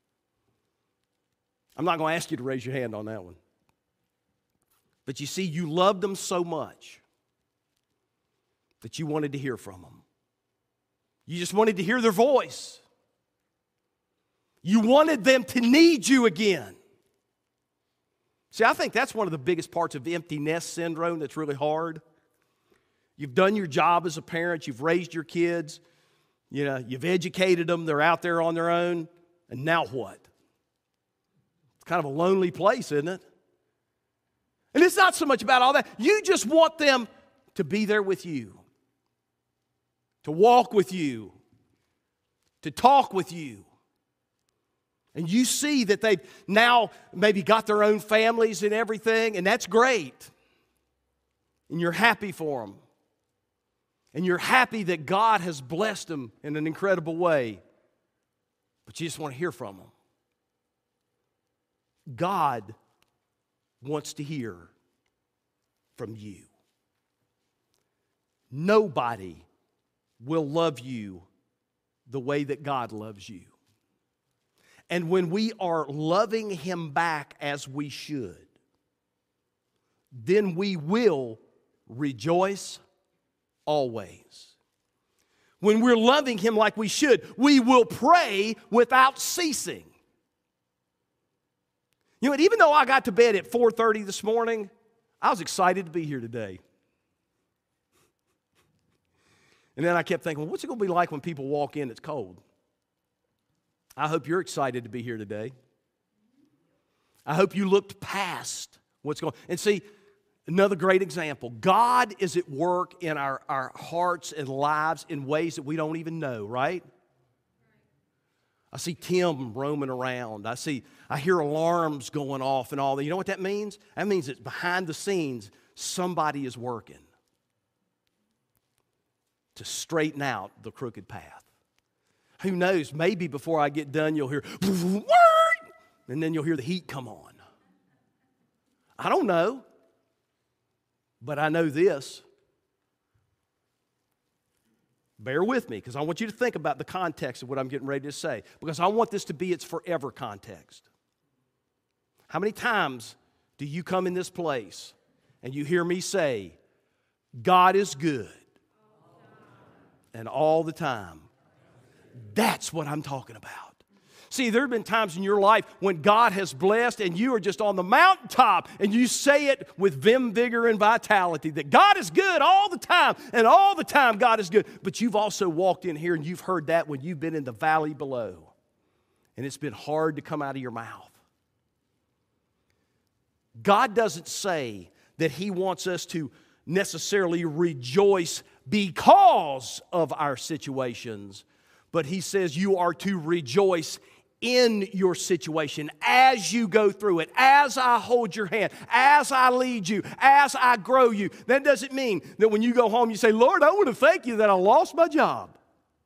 I'm not going to ask you to raise your hand on that one. But you see, you loved them so much that you wanted to hear from them. You just wanted to hear their voice. You wanted them to need you again. See, I think that's one of the biggest parts of empty nest syndrome that's really hard. You've done your job as a parent. You've raised your kids. You've educated them. They're out there on their own. And now what? It's kind of a lonely place, isn't it? And it's not so much about all that. You just want them to be there with you, to walk with you, to talk with you. And you see that they've now maybe got their own families and everything, and that's great. And you're happy for them. And you're happy that God has blessed them in an incredible way. But you just want to hear from them. God wants to hear from you. Nobody will love you the way that God loves you. And when we are loving Him back as we should, then we will rejoice always. When we're loving Him like we should, we will pray without ceasing. You know what? Even though I got to bed at 4:30 this morning, I was excited to be here today. And then I kept thinking, well, what's it going to be like when people walk in, it's cold? I hope you're excited to be here today. I hope you looked past what's going on. And see, another great example. God is at work in our hearts and lives in ways that we don't even know, right? I see Tim roaming around. I hear alarms going off and all that. You know what that means? That means that behind the scenes, somebody is working to straighten out the crooked path. Who knows? Maybe before I get done, you'll hear, and then you'll hear the heat come on. I don't know. But I know this. Bear with me, because I want you to think about the context of what I'm getting ready to say, because I want this to be its forever context. How many times do you come in this place and you hear me say, God is good, and all the time? That's what I'm talking about. See, there have been times in your life when God has blessed and you are just on the mountaintop and you say it with vim, vigor, and vitality that God is good all the time, and all the time God is good. But you've also walked in here and you've heard that when you've been in the valley below, and it's been hard to come out of your mouth. God doesn't say that He wants us to necessarily rejoice because of our situations, but He says you are to rejoice in your situation as you go through it, as I hold your hand, as I lead you, as I grow you. That doesn't mean that when you go home you say, Lord, I want to thank you that I lost my job.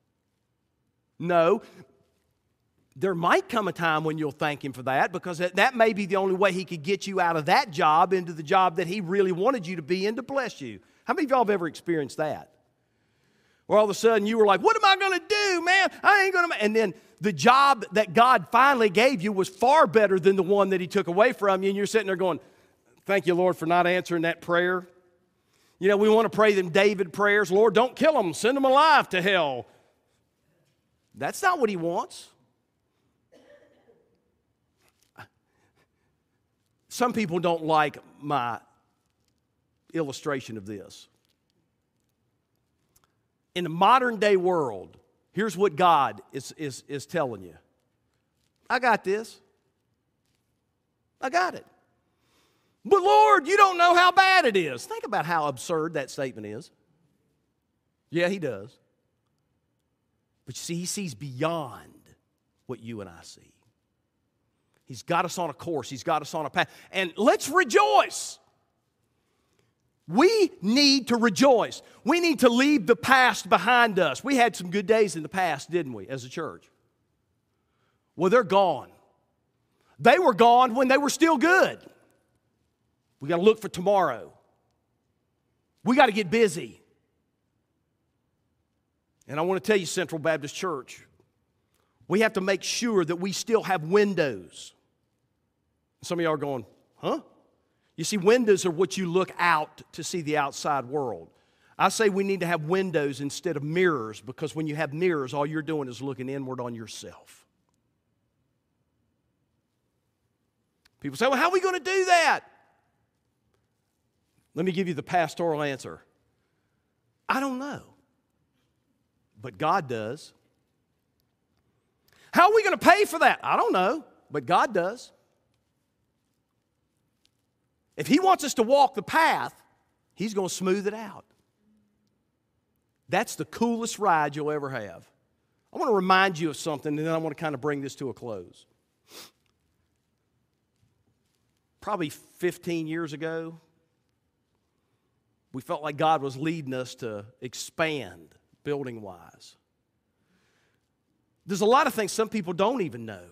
No. There might come a time when you'll thank Him for that, because that may be the only way He could get you out of that job into the job that He really wanted you to be in to bless you. How many of y'all have ever experienced that? Where all of a sudden you were like, what am I going to do, man? I ain't going to. And then the job that God finally gave you was far better than the one that He took away from you. And you're sitting there going, thank you, Lord, for not answering that prayer. You know, we want to pray them David prayers. Lord, don't kill them. Send them alive to hell. That's not what He wants. Some people don't like my illustration of this. In the modern day world, here's what God is telling you. I got this. I got it. But Lord, you don't know how bad it is. Think about how absurd that statement is. Yeah, he does. But you see, he sees beyond what you and I see. He's got us on a course. He's got us on a path. And let's rejoice. We need to rejoice. We need to leave the past behind us. We had some good days in the past, didn't we, as a church? Well, they're gone. They were gone when they were still good. We got to look for tomorrow. We got to get busy. And I want to tell you, Central Baptist Church, we have to make sure that we still have windows. Some of y'all are going, huh? You see, windows are what you look out to see the outside world. I say we need to have windows instead of mirrors, because when you have mirrors, all you're doing is looking inward on yourself. People say, well, how are we going to do that? Let me give you the pastoral answer. I don't know. But God does. How are we going to pay for that? I don't know, but God does. If He wants us to walk the path, He's going to smooth it out. That's the coolest ride you'll ever have. I want to remind you of something, and then I want to kind of bring this to a close. Probably 15 years ago, we felt like God was leading us to expand building-wise. There's a lot of things some people don't even know.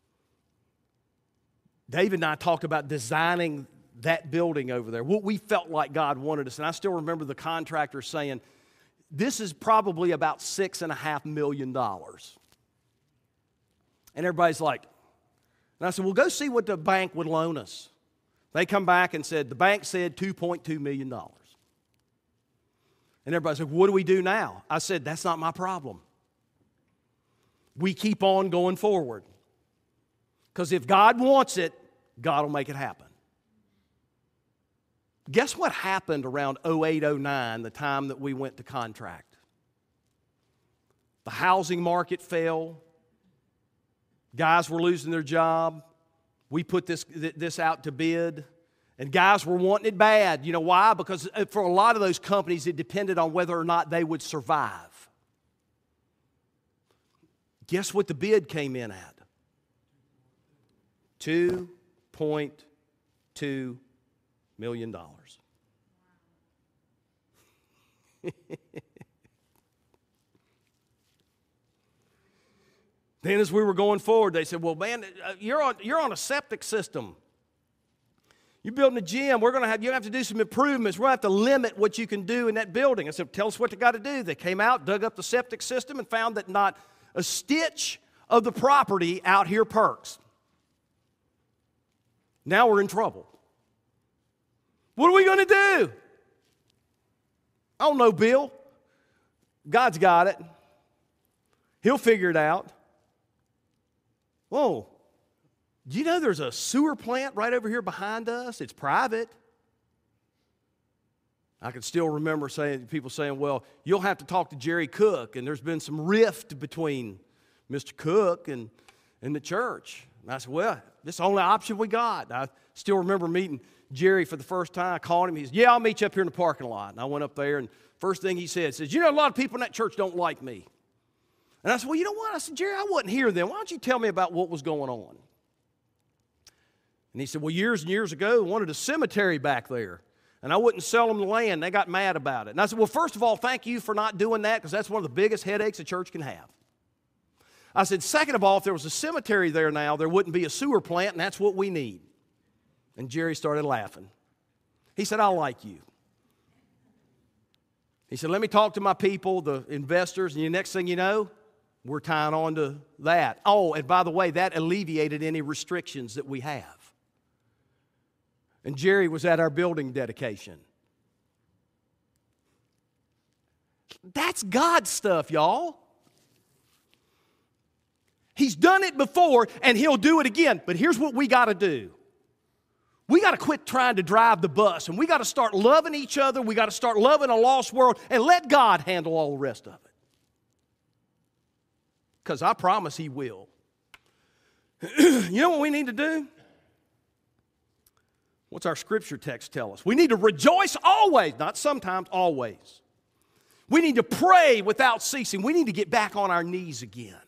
David and I talked about designing that building over there, what we felt like God wanted us. And I still remember the contractor saying, this is probably about $6.5 million. And everybody's like, and I said, well, go see what the bank would loan us. They come back and said, the bank said $2.2 million. And everybody said, what do we do now? I said, that's not my problem. We keep on going forward. Because if God wants it, God will make it happen. Guess what happened around 08, 09, the time that we went to contract? The housing market fell. Guys were losing their job. We put this out to bid. And guys were wanting it bad. You know why? Because for a lot of those companies, it depended on whether or not they would survive. Guess what the bid came in at? $2.2 million. Then as we were going forward, they said, well, man, you're on a septic system. You're building a gym. You're going to have to do some improvements. We're going to have to limit what you can do in that building. I said, tell us what you got to do. They came out, dug up the septic system, and found that not a stitch of the property out here perks. Now we're in trouble. What are we going to do? I don't know, Bill. God's got it. He'll figure it out. Whoa. Do you know there's a sewer plant right over here behind us? It's private. I can still remember people saying, well, you'll have to talk to Jerry Cook, and there's been some rift between Mr. Cook and the church. And I said, well, this is the only option we got. I still remember meeting Jerry for the first time. I called him. He said, yeah, I'll meet you up here in the parking lot. And I went up there, and first thing he said, you know, a lot of people in that church don't like me. And I said, well, you know what? I said, Jerry, I wasn't here then. Why don't you tell me about what was going on? And he said, well, years and years ago, they wanted a cemetery back there. And I wouldn't sell them the land. They got mad about it. And I said, well, first of all, thank you for not doing that, because that's one of the biggest headaches a church can have. I said, second of all, if there was a cemetery there now, there wouldn't be a sewer plant, and that's what we need. And Jerry started laughing. He said, I like you. He said, let me talk to my people, the investors, and the next thing you know, we're tying on to that. Oh, and by the way, that alleviated any restrictions that we have. And Jerry was at our building dedication. That's God's stuff, y'all. He's done it before, and He'll do it again. But here's what we got to do. We got to quit trying to drive the bus, and we got to start loving each other. We got to start loving a lost world, and let God handle all the rest of it. Because I promise He will. You know what we need to do? What's our scripture text tell us? We need to rejoice always, not sometimes, always. We need to pray without ceasing. We need to get back on our knees again.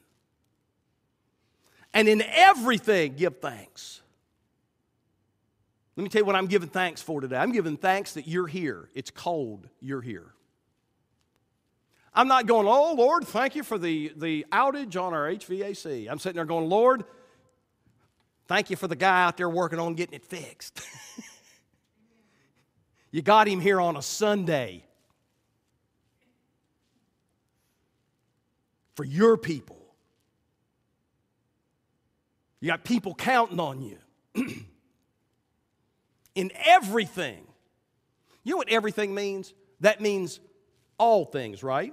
And in everything, give thanks. Let me tell you what I'm giving thanks for today. I'm giving thanks that you're here. It's cold, you're here. I'm not going, oh, Lord, thank you for the outage on our HVAC. I'm sitting there going, Lord, thank you for the guy out there working on getting it fixed. You got him here on a Sunday for your people. You got people counting on you. In everything. You know what everything means? That means all things, right?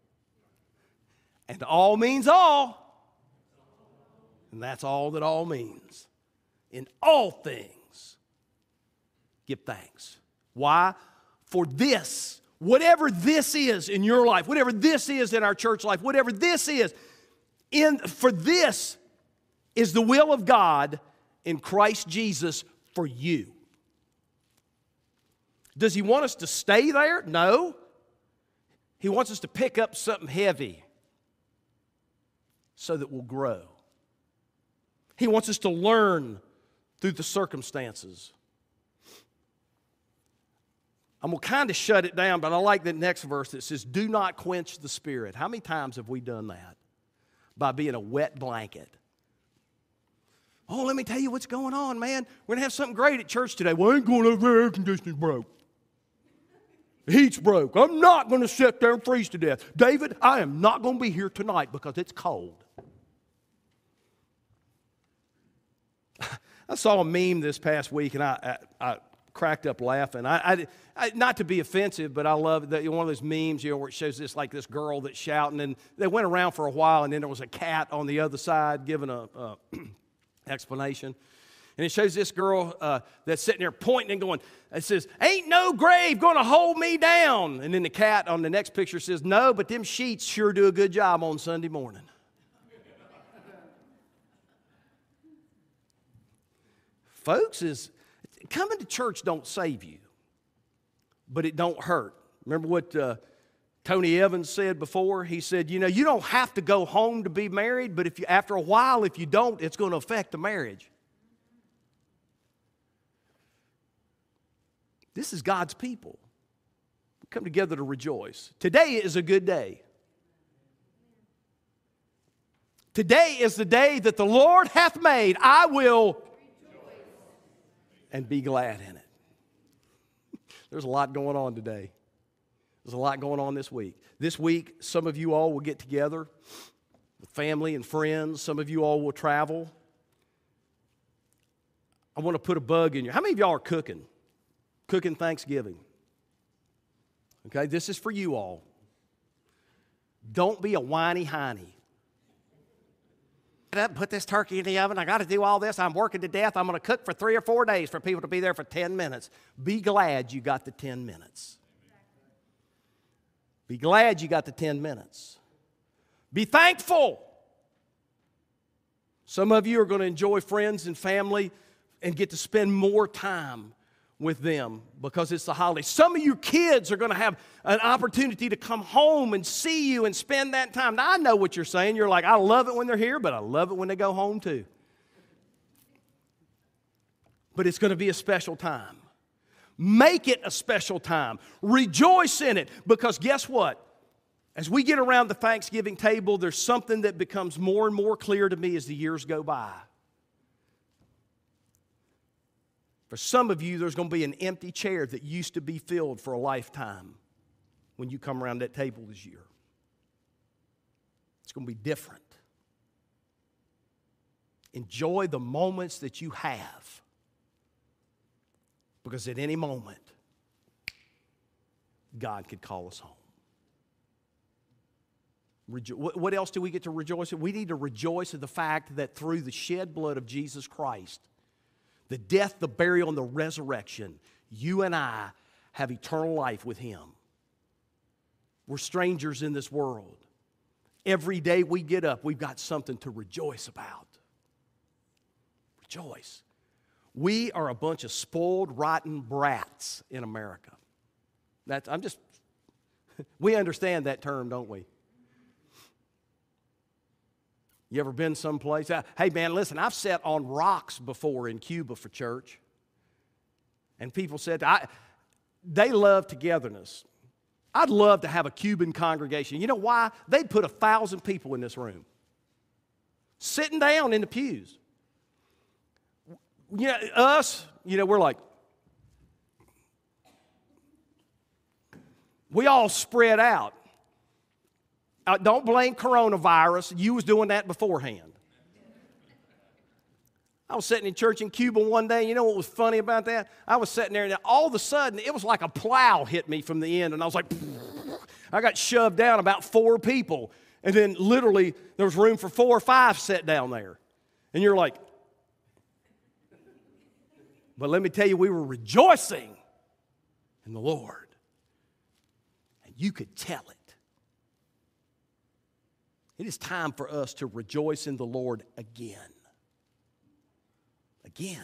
And all means all. And that's all that all means. In all things, give thanks. Why? For this, whatever this is in your life, whatever this is in our church life, whatever this is, for this is the will of God in Christ Jesus for you. Does He want us to stay there? No. He wants us to pick up something heavy so that we'll grow. He wants us to learn through the circumstances. I'm going to kind of shut it down, but I like the next verse that says, do not quench the Spirit. How many times have we done that? By being a wet blanket. Oh, let me tell you what's going on, man. We're going to have something great at church today. Well, I ain't going over there, air conditioning's broke. The heat's broke. I'm not going to sit there and freeze to death. David, I am not going to be here tonight because it's cold. I saw a meme this past week, and I cracked up laughing. I not to be offensive, but I love that one of those memes, where it shows this girl that's shouting, and they went around for a while, and then there was a cat on the other side giving a explanation. And it shows this girl that's sitting there pointing and going, it says, ain't no grave going to hold me down. And then the cat on the next picture says, no, but them sheets sure do a good job on Sunday morning. Folks, coming to church don't save you, but it don't hurt. Remember what Tony Evans said before? He said, you don't have to go home to be married, but after a while, if you don't, it's going to affect the marriage. This is God's people. We come together to rejoice. Today is a good day. Today is the day that the Lord hath made. I will rejoice and be glad in it. There's a lot going on today. There's a lot going on this week. This week, some of you all will get together with family and friends. Some of you all will travel. I want to put a bug in you. How many of y'all are cooking? Cooking Thanksgiving. Okay, this is for you all. Don't be a whiny hiney. Put this turkey in the oven. I got to do all this. I'm working to death. I'm going to cook for 3 or 4 days for people to be there for 10 minutes. Be glad you got the 10 minutes. Be glad you got the 10 minutes. Be thankful. Some of you are going to enjoy friends and family and get to spend more time with them because it's the holiday. Some of your kids are going to have an opportunity to come home and see you and spend that time. Now, I know what you're saying. You're like, I love it when they're here, but I love it when they go home too. But it's going to be a special time. Make it a special time. Rejoice in it because guess what? As we get around the Thanksgiving table, there's something that becomes more and more clear to me as the years go by. For some of you, there's going to be an empty chair that used to be filled for a lifetime when you come around that table this year. It's going to be different. Enjoy the moments that you have. Because at any moment, God could call us home. What else do we get to rejoice in? We need to rejoice in the fact that through the shed blood of Jesus Christ, the death, the burial, and the resurrection, you and I have eternal life with Him. We're strangers in this world. Every day we get up, we've got something to rejoice about. Rejoice. We are a bunch of spoiled, rotten brats in America. We understand that term, don't we? You ever been someplace? Hey, man, listen, I've sat on rocks before in Cuba for church. And people said, they love togetherness. I'd love to have a Cuban congregation. You know why? They'd put 1,000 people in this room, sitting down in the pews. You know, us, we're like, we all spread out. Don't blame coronavirus. You was doing that beforehand. I was sitting in church in Cuba one day. You know what was funny about that? I was sitting there, and all of a sudden, it was like a plow hit me from the end, and I was like, I got shoved down about 4 people. And then literally, there was room for 4 or 5 sat down there. And you're like, but let me tell you, we were rejoicing in the Lord. And you could tell it. It is time for us to rejoice in the Lord again. Again.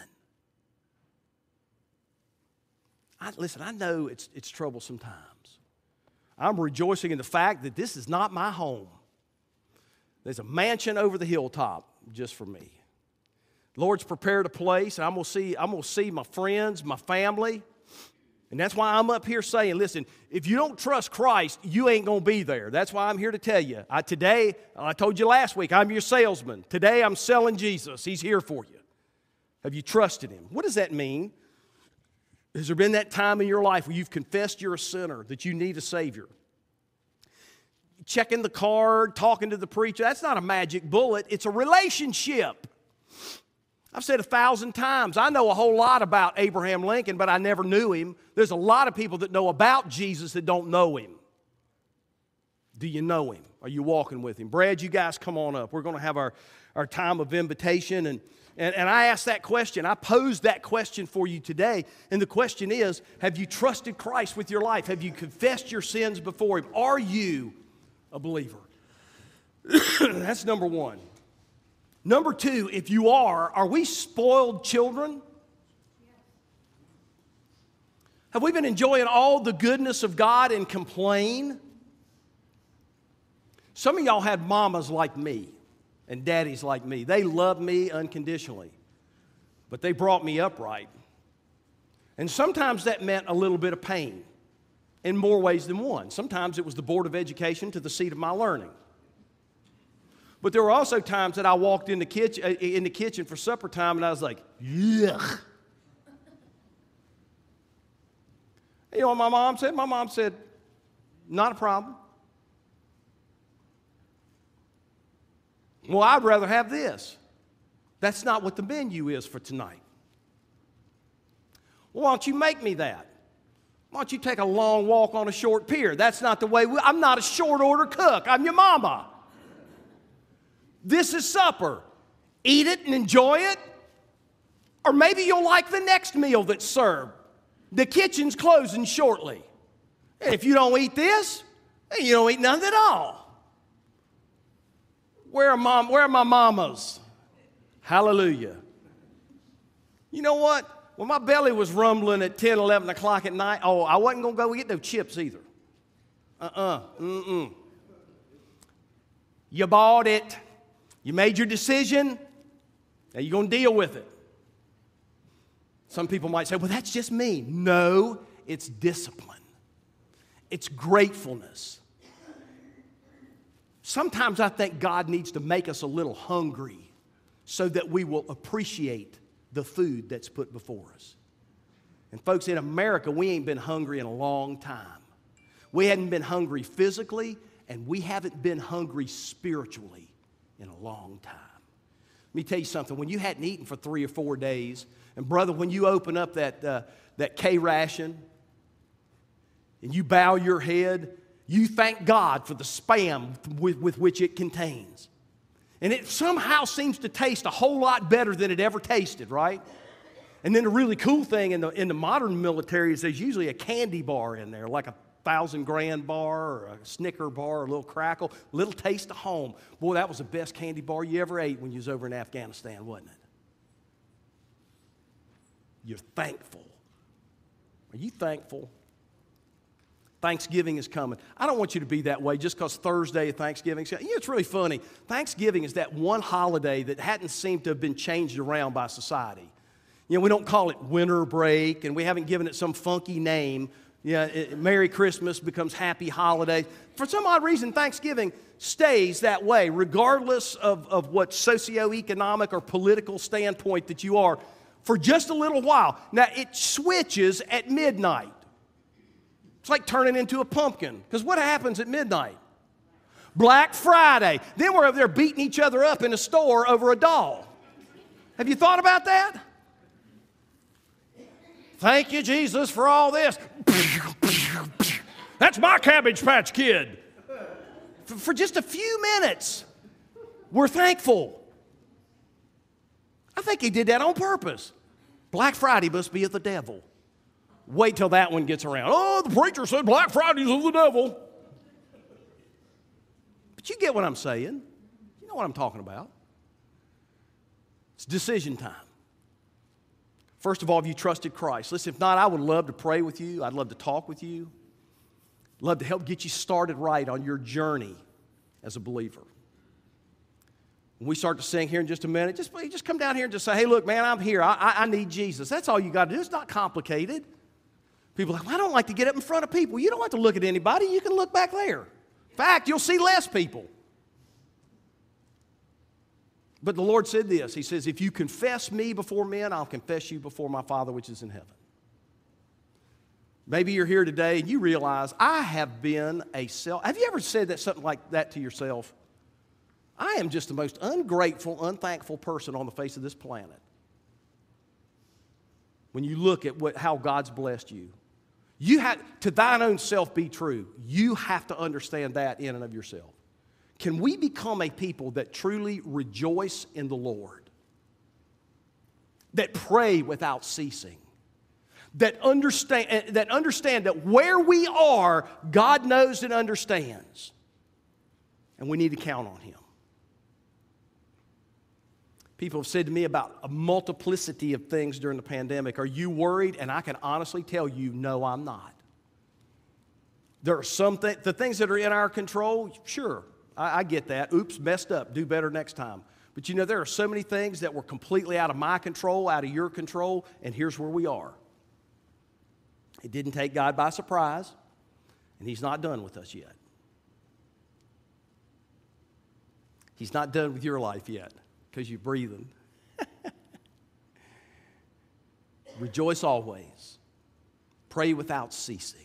Listen, I know it's trouble sometimes. I'm rejoicing in the fact that this is not my home. There's a mansion over the hilltop just for me. The Lord's prepared a place, and I'm gonna see my friends, my family. And that's why I'm up here saying, listen, if you don't trust Christ, you ain't going to be there. That's why I'm here to tell you. I told you last week, I'm your salesman. Today I'm selling Jesus. He's here for you. Have you trusted Him? What does that mean? Has there been that time in your life where you've confessed you're a sinner, that you need a Savior? Checking the card, talking to the preacher, that's not a magic bullet. It's a relationship. I've said 1,000 times, I know a whole lot about Abraham Lincoln, but I never knew him. There's a lot of people that know about Jesus that don't know Him. Do you know Him? Are you walking with Him? Brad, you guys come on up. We're going to have our time of invitation. And I asked that question. I posed that question for you today. And the question is, have you trusted Christ with your life? Have you confessed your sins before Him? Are you a believer? That's number one. Number two, if you are we spoiled children? Have we been enjoying all the goodness of God and complain? Some of y'all had mamas like me and daddies like me. They loved me unconditionally, but they brought me up right. And sometimes that meant a little bit of pain in more ways than one. Sometimes it was the Board of Education to the seat of my learning. But there were also times that I walked in the kitchen for supper time and I was like, yuck. You know what my mom said? My mom said, not a problem. Well, I'd rather have this. That's not what the menu is for tonight. Well, why don't you make me that? Why don't you take a long walk on a short pier? That's not the way I'm not a short order cook. I'm your mama. This is supper. Eat it and enjoy it. Or maybe you'll like the next meal that's served. The kitchen's closing shortly. And if you don't eat this, then you don't eat nothing at all. Where are my mamas? Hallelujah. You know what? When my belly was rumbling at 10, 11 o'clock at night, I wasn't going to go get no chips either. You bought it. You made your decision. Now you're going to deal with it. Some people might say, well, that's just me. No, it's discipline. It's gratefulness. Sometimes I think God needs to make us a little hungry so that we will appreciate the food that's put before us. And folks, in America, we ain't been hungry in a long time. We hadn't been hungry physically, and we haven't been hungry spiritually in a long time. Let me tell you something. When you hadn't eaten for 3 or 4 days, and brother, when you open up that K-ration and you bow your head, you thank God for the spam with which it contains. And it somehow seems to taste a whole lot better than it ever tasted, right? And then the really cool thing in the modern military is there's usually a candy bar in there, like a 1,000 grand bar or a Snicker bar or a little crackle, little taste of home. Boy, that was the best candy bar you ever ate when you was over in Afghanistan, wasn't it? You're thankful. Are you thankful? Thanksgiving is coming. I don't want you to be that way just because Thursday of Thanksgiving. You know, it's really funny. Thanksgiving is that one holiday that hadn't seemed to have been changed around by society. You know, we don't call it winter break, and we haven't given it some funky name. Merry Christmas becomes Happy Holiday. For some odd reason, Thanksgiving stays that way, regardless of what socioeconomic or political standpoint that you are, for just a little while. Now, it switches at midnight. It's like turning into a pumpkin, because what happens at midnight? Black Friday. Then we're over there beating each other up in a store over a doll. Have you thought about that? Thank you, Jesus, for all this. That's my Cabbage Patch Kid. For just a few minutes, we're thankful. I think he did that on purpose. Black Friday must be of the devil. Wait till that one gets around. Oh, the preacher said Black Friday's of the devil. But you get what I'm saying. You know what I'm talking about. It's decision time. First of all, have you trusted Christ? Listen, if not, I would love to pray with you. I'd love to talk with you. Love to help get you started right on your journey as a believer. When we start to sing here in just a minute, just come down here and just say, hey, look, man, I'm here. I need Jesus. That's all you got to do. It's not complicated. People are like, well, I don't like to get up in front of people. You don't have to look at anybody. You can look back there. In fact, you'll see less people. But the Lord said this. He says, if you confess me before men, I'll confess you before my Father which is in heaven. Maybe you're here today and you realize, I have been a self. Have you ever said something like that to yourself? I am just the most ungrateful, unthankful person on the face of this planet. When you look at how God's blessed you. You have to thine own self be true. You have to understand that in and of yourself. Can we become a people that truly rejoice in the Lord? That pray without ceasing? That understand that where we are, God knows and understands. And we need to count on Him. People have said to me about a multiplicity of things during the pandemic. Are you worried? And I can honestly tell you, no, I'm not. There are some things, the things that are in our control, sure, I get that. Oops, messed up, do better next time. But you know, there are so many things that were completely out of my control, out of your control, and here's where we are. It didn't take God by surprise, and He's not done with us yet. He's not done with your life yet. Because you're breathing. Rejoice always. Pray without ceasing.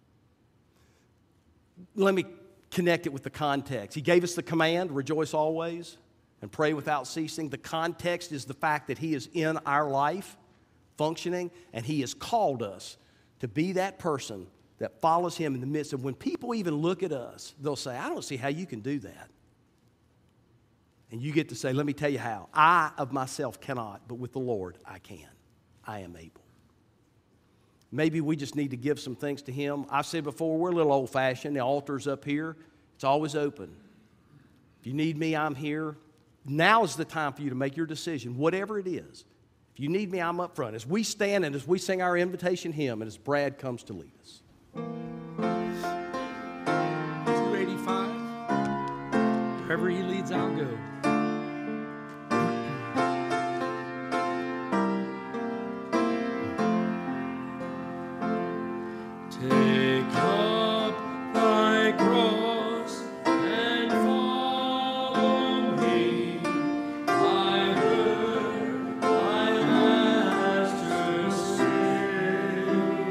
Let me connect it with the context. He gave us the command, rejoice always, and pray without ceasing. The context is the fact that He is in our life, functioning, and He has called us to be that person that follows Him in the midst of when people even look at us, they'll say, I don't see how you can do that. And you get to say, let me tell you how. I of myself cannot, but with the Lord I can. I am able. Maybe we just need to give some things to Him. I've said before, we're a little old-fashioned. The altar's up here. It's always open. If you need me, I'm here. Now is the time for you to make your decision, whatever it is. If you need me, I'm up front. As we stand and as we sing our invitation hymn and as Brad comes to lead us. 285. Wherever He leads, I'll go. Take up thy cross and follow me. I heard thy master say,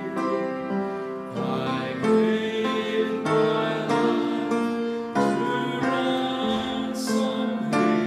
I gave my life to ransom thee.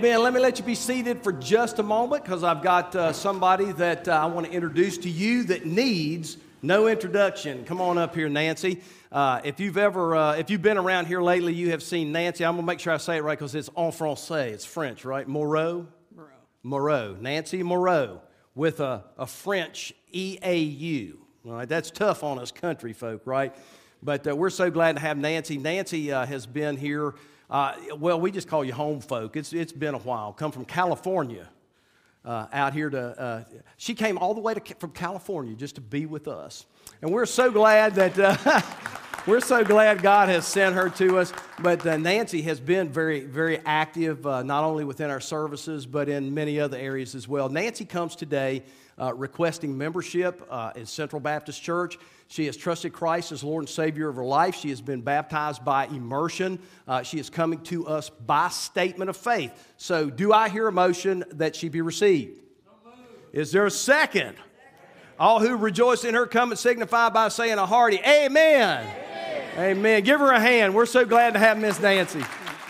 Amen. Let me let you be seated for just a moment because I've got somebody that I want to introduce to you that needs no introduction. Come on up here, Nancy. If you've been around here lately, you have seen Nancy. I'm going to make sure I say it right because it's en français. It's French, right? Moreau? Moreau. Nancy Moreau with a French EAU. All right, that's tough on us country folk, right? But we're so glad to have Nancy. Nancy has been here. Well, we just call you home folk. It's been a while. Come from California out here to. She came all the way from California just to be with us, and we're so glad that we're so glad God has sent her to us. But Nancy has been very, very active, not only within our services but in many other areas as well. Nancy comes today requesting membership in Central Baptist Church. She has trusted Christ as Lord and Savior of her life. She has been baptized by immersion. She is coming to us by statement of faith. So do I hear a motion that she be received? Is there a second? All who rejoice in her come and signify by saying a hearty amen. Amen. Give her a hand. We're so glad to have Miss Nancy.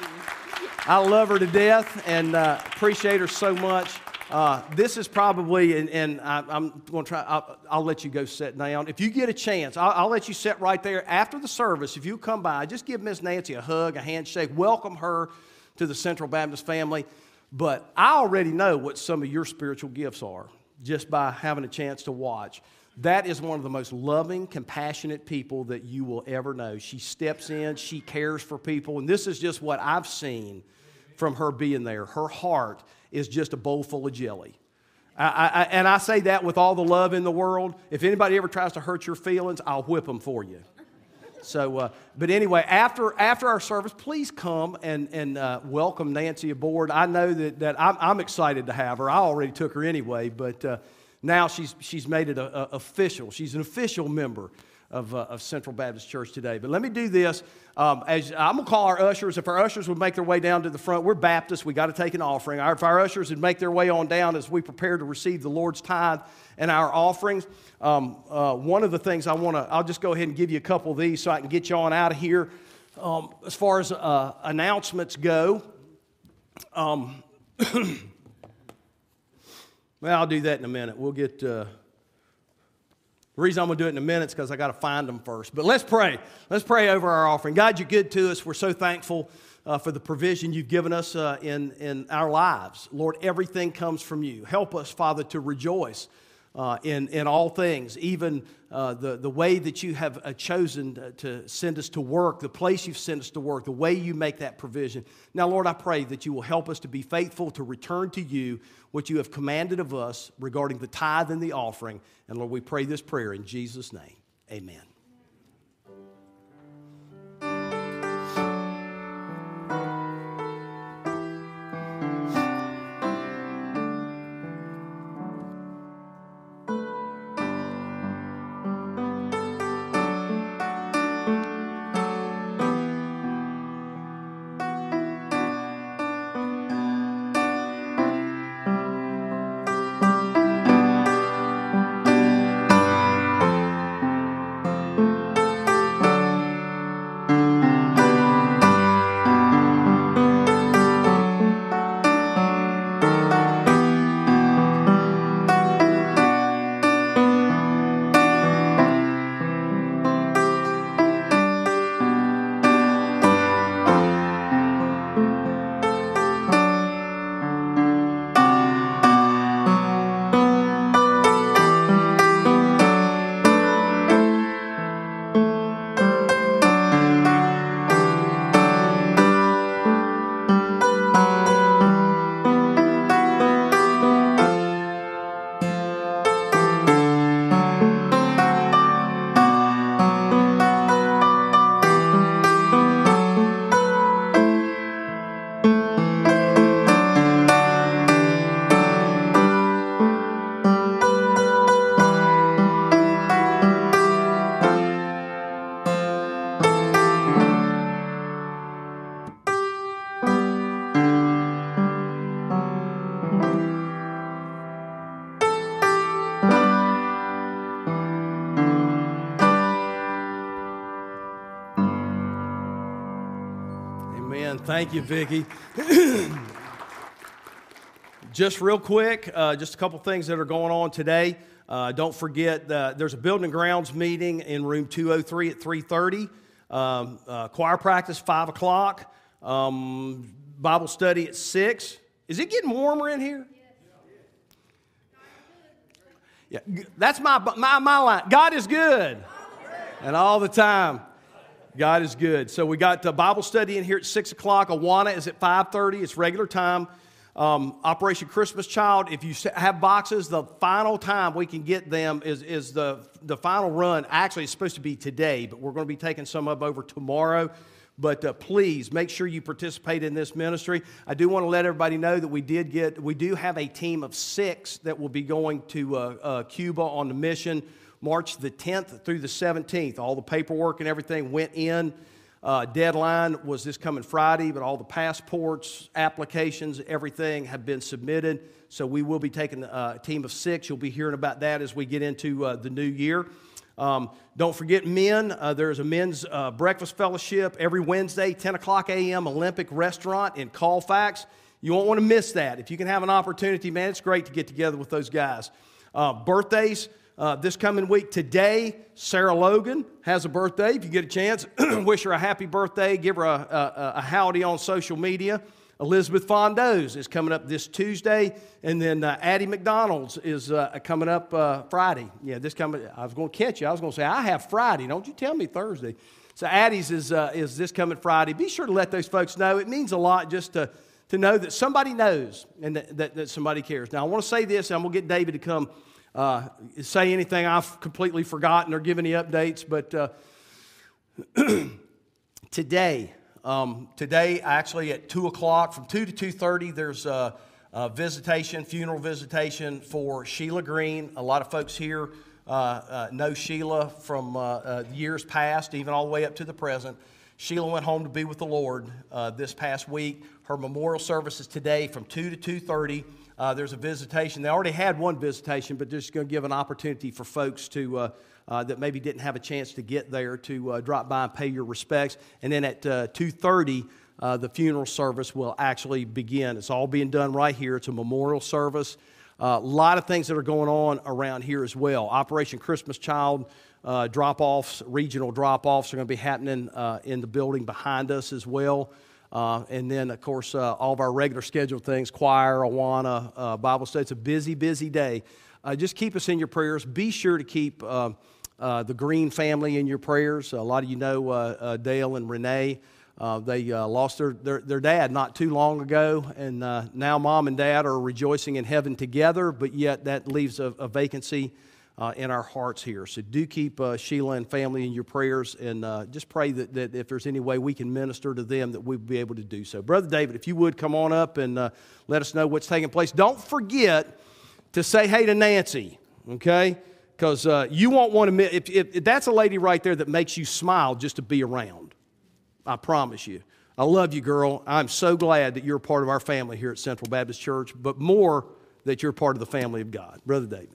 I love her to death and appreciate her so much. This is probably, and I'm going to try, I'll let you go sit down. If you get a chance, I'll let you sit right there after the service. If you come by, just give Miss Nancy a hug, a handshake, welcome her to the Central Baptist family. But I already know what some of your spiritual gifts are just by having a chance to watch. That is one of the most loving, compassionate people that you will ever know. She steps in, she cares for people, and this is just what I've seen from her being there. Her heart is just a bowl full of jelly. And I say that with all the love in the world. If anybody ever tries to hurt your feelings, I'll whip them for you. So, but anyway, after our service, please come and welcome Nancy aboard. I know that I'm excited to have her. I already took her anyway, but now she's made it official. She's an official member of Central Baptist Church today. But let me do this. As I'm going to call our ushers. If our ushers would make their way down to the front, we're Baptists. We got to take an offering. If our ushers would make their way on down as we prepare to receive the Lord's tithe and our offerings. One of the things I'll just go ahead and give you a couple of these so I can get you on out of here. As far as announcements go, well, I'll do that in a minute. We'll get. The reason I'm going to do it in a minute is because I got to find them first. But let's pray. Let's pray over our offering. God, you're good to us. We're so thankful for the provision you've given us in our lives. Lord, everything comes from you. Help us, Father, to rejoice in all things, even the way that you have chosen to send us to work, the place you've sent us to work, the way you make that provision. Now, Lord, I pray that you will help us to be faithful to return to you what you have commanded of us regarding the tithe and the offering. And Lord, we pray this prayer in Jesus' name. Amen. Thank you, Vicki. Just real quick, just a couple things that are going on today. Don't forget, there's a building and grounds meeting in room 203 at 3:30. Choir practice 5 o'clock. Bible study at 6. Is it getting warmer in here? Yeah, that's my line. God is good, and all the time. God is good. So we got Bible study in here at 6 o'clock. Awana is at 5:30. It's regular time. Operation Christmas Child, if you have boxes, the final time we can get them is the final run. Actually, it's supposed to be today, but we're going to be taking some up over tomorrow. But please make sure you participate in this ministry. I do want to let everybody know that we do have a team of 6 that will be going to Cuba on the mission March the 10th through the 17th. All the paperwork and everything went in. Deadline was this coming Friday, but all the passports, applications, everything have been submitted. So we will be taking a team of 6. You'll be hearing about that as we get into the new year. Don't forget men. There's a men's breakfast fellowship every Wednesday, 10 o'clock a.m., Olympic Restaurant in Colfax. You won't want to miss that. If you can have an opportunity, man, it's great to get together with those guys. Birthdays. This coming week, today, Sarah Logan has a birthday. If you get a chance, wish her a happy birthday. Give her a howdy on social media. Elizabeth Fondos is coming up this Tuesday. And then Addie McDonald's is coming up Friday. Yeah, I was going to catch you. I was going to say, I have Friday. Don't you tell me Thursday. So Addie's is this coming Friday. Be sure to let those folks know. It means a lot just to know that somebody knows and that somebody cares. Now, I want to say this, and I'm going to get David to come say anything I've completely forgotten or give any updates, but today actually at 2 o'clock, from 2 to 2:30, there's a funeral visitation for Sheila Green. A lot of folks here know Sheila from years past, even all the way up to the present. Sheila went home to be with the Lord this past week. Her memorial service is today from 2 to 2:30. There's a visitation. They already had one visitation, but they're just going to give an opportunity for folks to that maybe didn't have a chance to get there to drop by and pay your respects. And then at 2:30, the funeral service will actually begin. It's all being done right here. It's a memorial service. A lot of things that are going on around here as well. Operation Christmas Child drop-offs, regional drop-offs are going to be happening in the building behind us as well. And then, of course, all of our regular scheduled things, choir, Awana, Bible study. It's a busy, busy day. Just keep us in your prayers. Be sure to keep the Green family in your prayers. A lot of you know Dale and Renee. They lost their dad not too long ago, and now Mom and Dad are rejoicing in heaven together, but yet that leaves a vacancy in our hearts here. So do keep Sheila and family in your prayers, and just pray that if there's any way we can minister to them, that we'll be able to do so. Brother David, if you would come on up and let us know what's taking place. Don't forget to say hey to Nancy, okay? Because you won't want to miss. If that's a lady right there that makes you smile just to be around. I promise you. I love you, girl. I'm so glad that you're a part of our family here at Central Baptist Church, but more that you're part of the family of God. Brother David.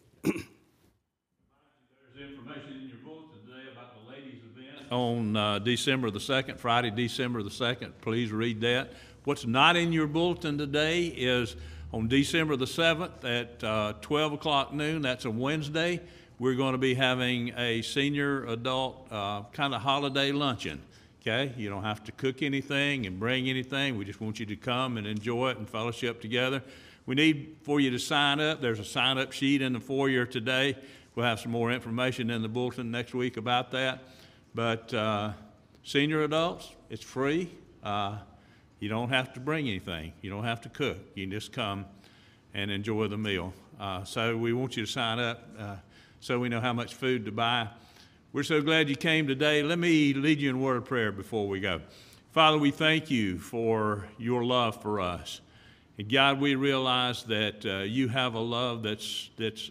On December the 2nd, Friday, December the 2nd. Please read that. What's not in your bulletin today is on December the 7th at 12 o'clock noon, that's a Wednesday, we're going to be having a senior adult kind of holiday luncheon. Okay? You don't have to cook anything and bring anything. We just want you to come and enjoy it and fellowship together. We need for you to sign up. There's a sign-up sheet in the foyer today. We'll have some more information in the bulletin next week about that. But senior adults, it's free. You don't have to bring anything. You don't have to cook. You can just come and enjoy the meal. So we want you to sign up so we know how much food to buy. We're so glad you came today. Let me lead you in a word of prayer before we go. Father, we thank you for your love for us. And God, we realize that you have a love that's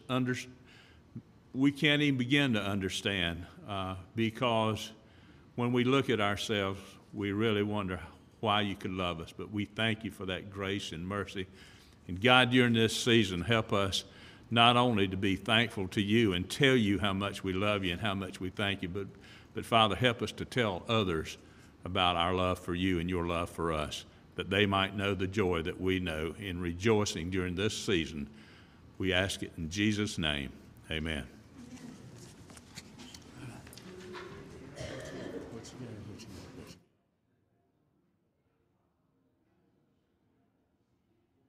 we can't even begin to understand. Because when we look at ourselves, we really wonder why you could love us. But we thank you for that grace and mercy. And God, during this season, help us not only to be thankful to you and tell you how much we love you and how much we thank you, but Father, help us to tell others about our love for you and your love for us. that they might know the joy that we know in rejoicing during this season. We ask it in Jesus' name. Amen.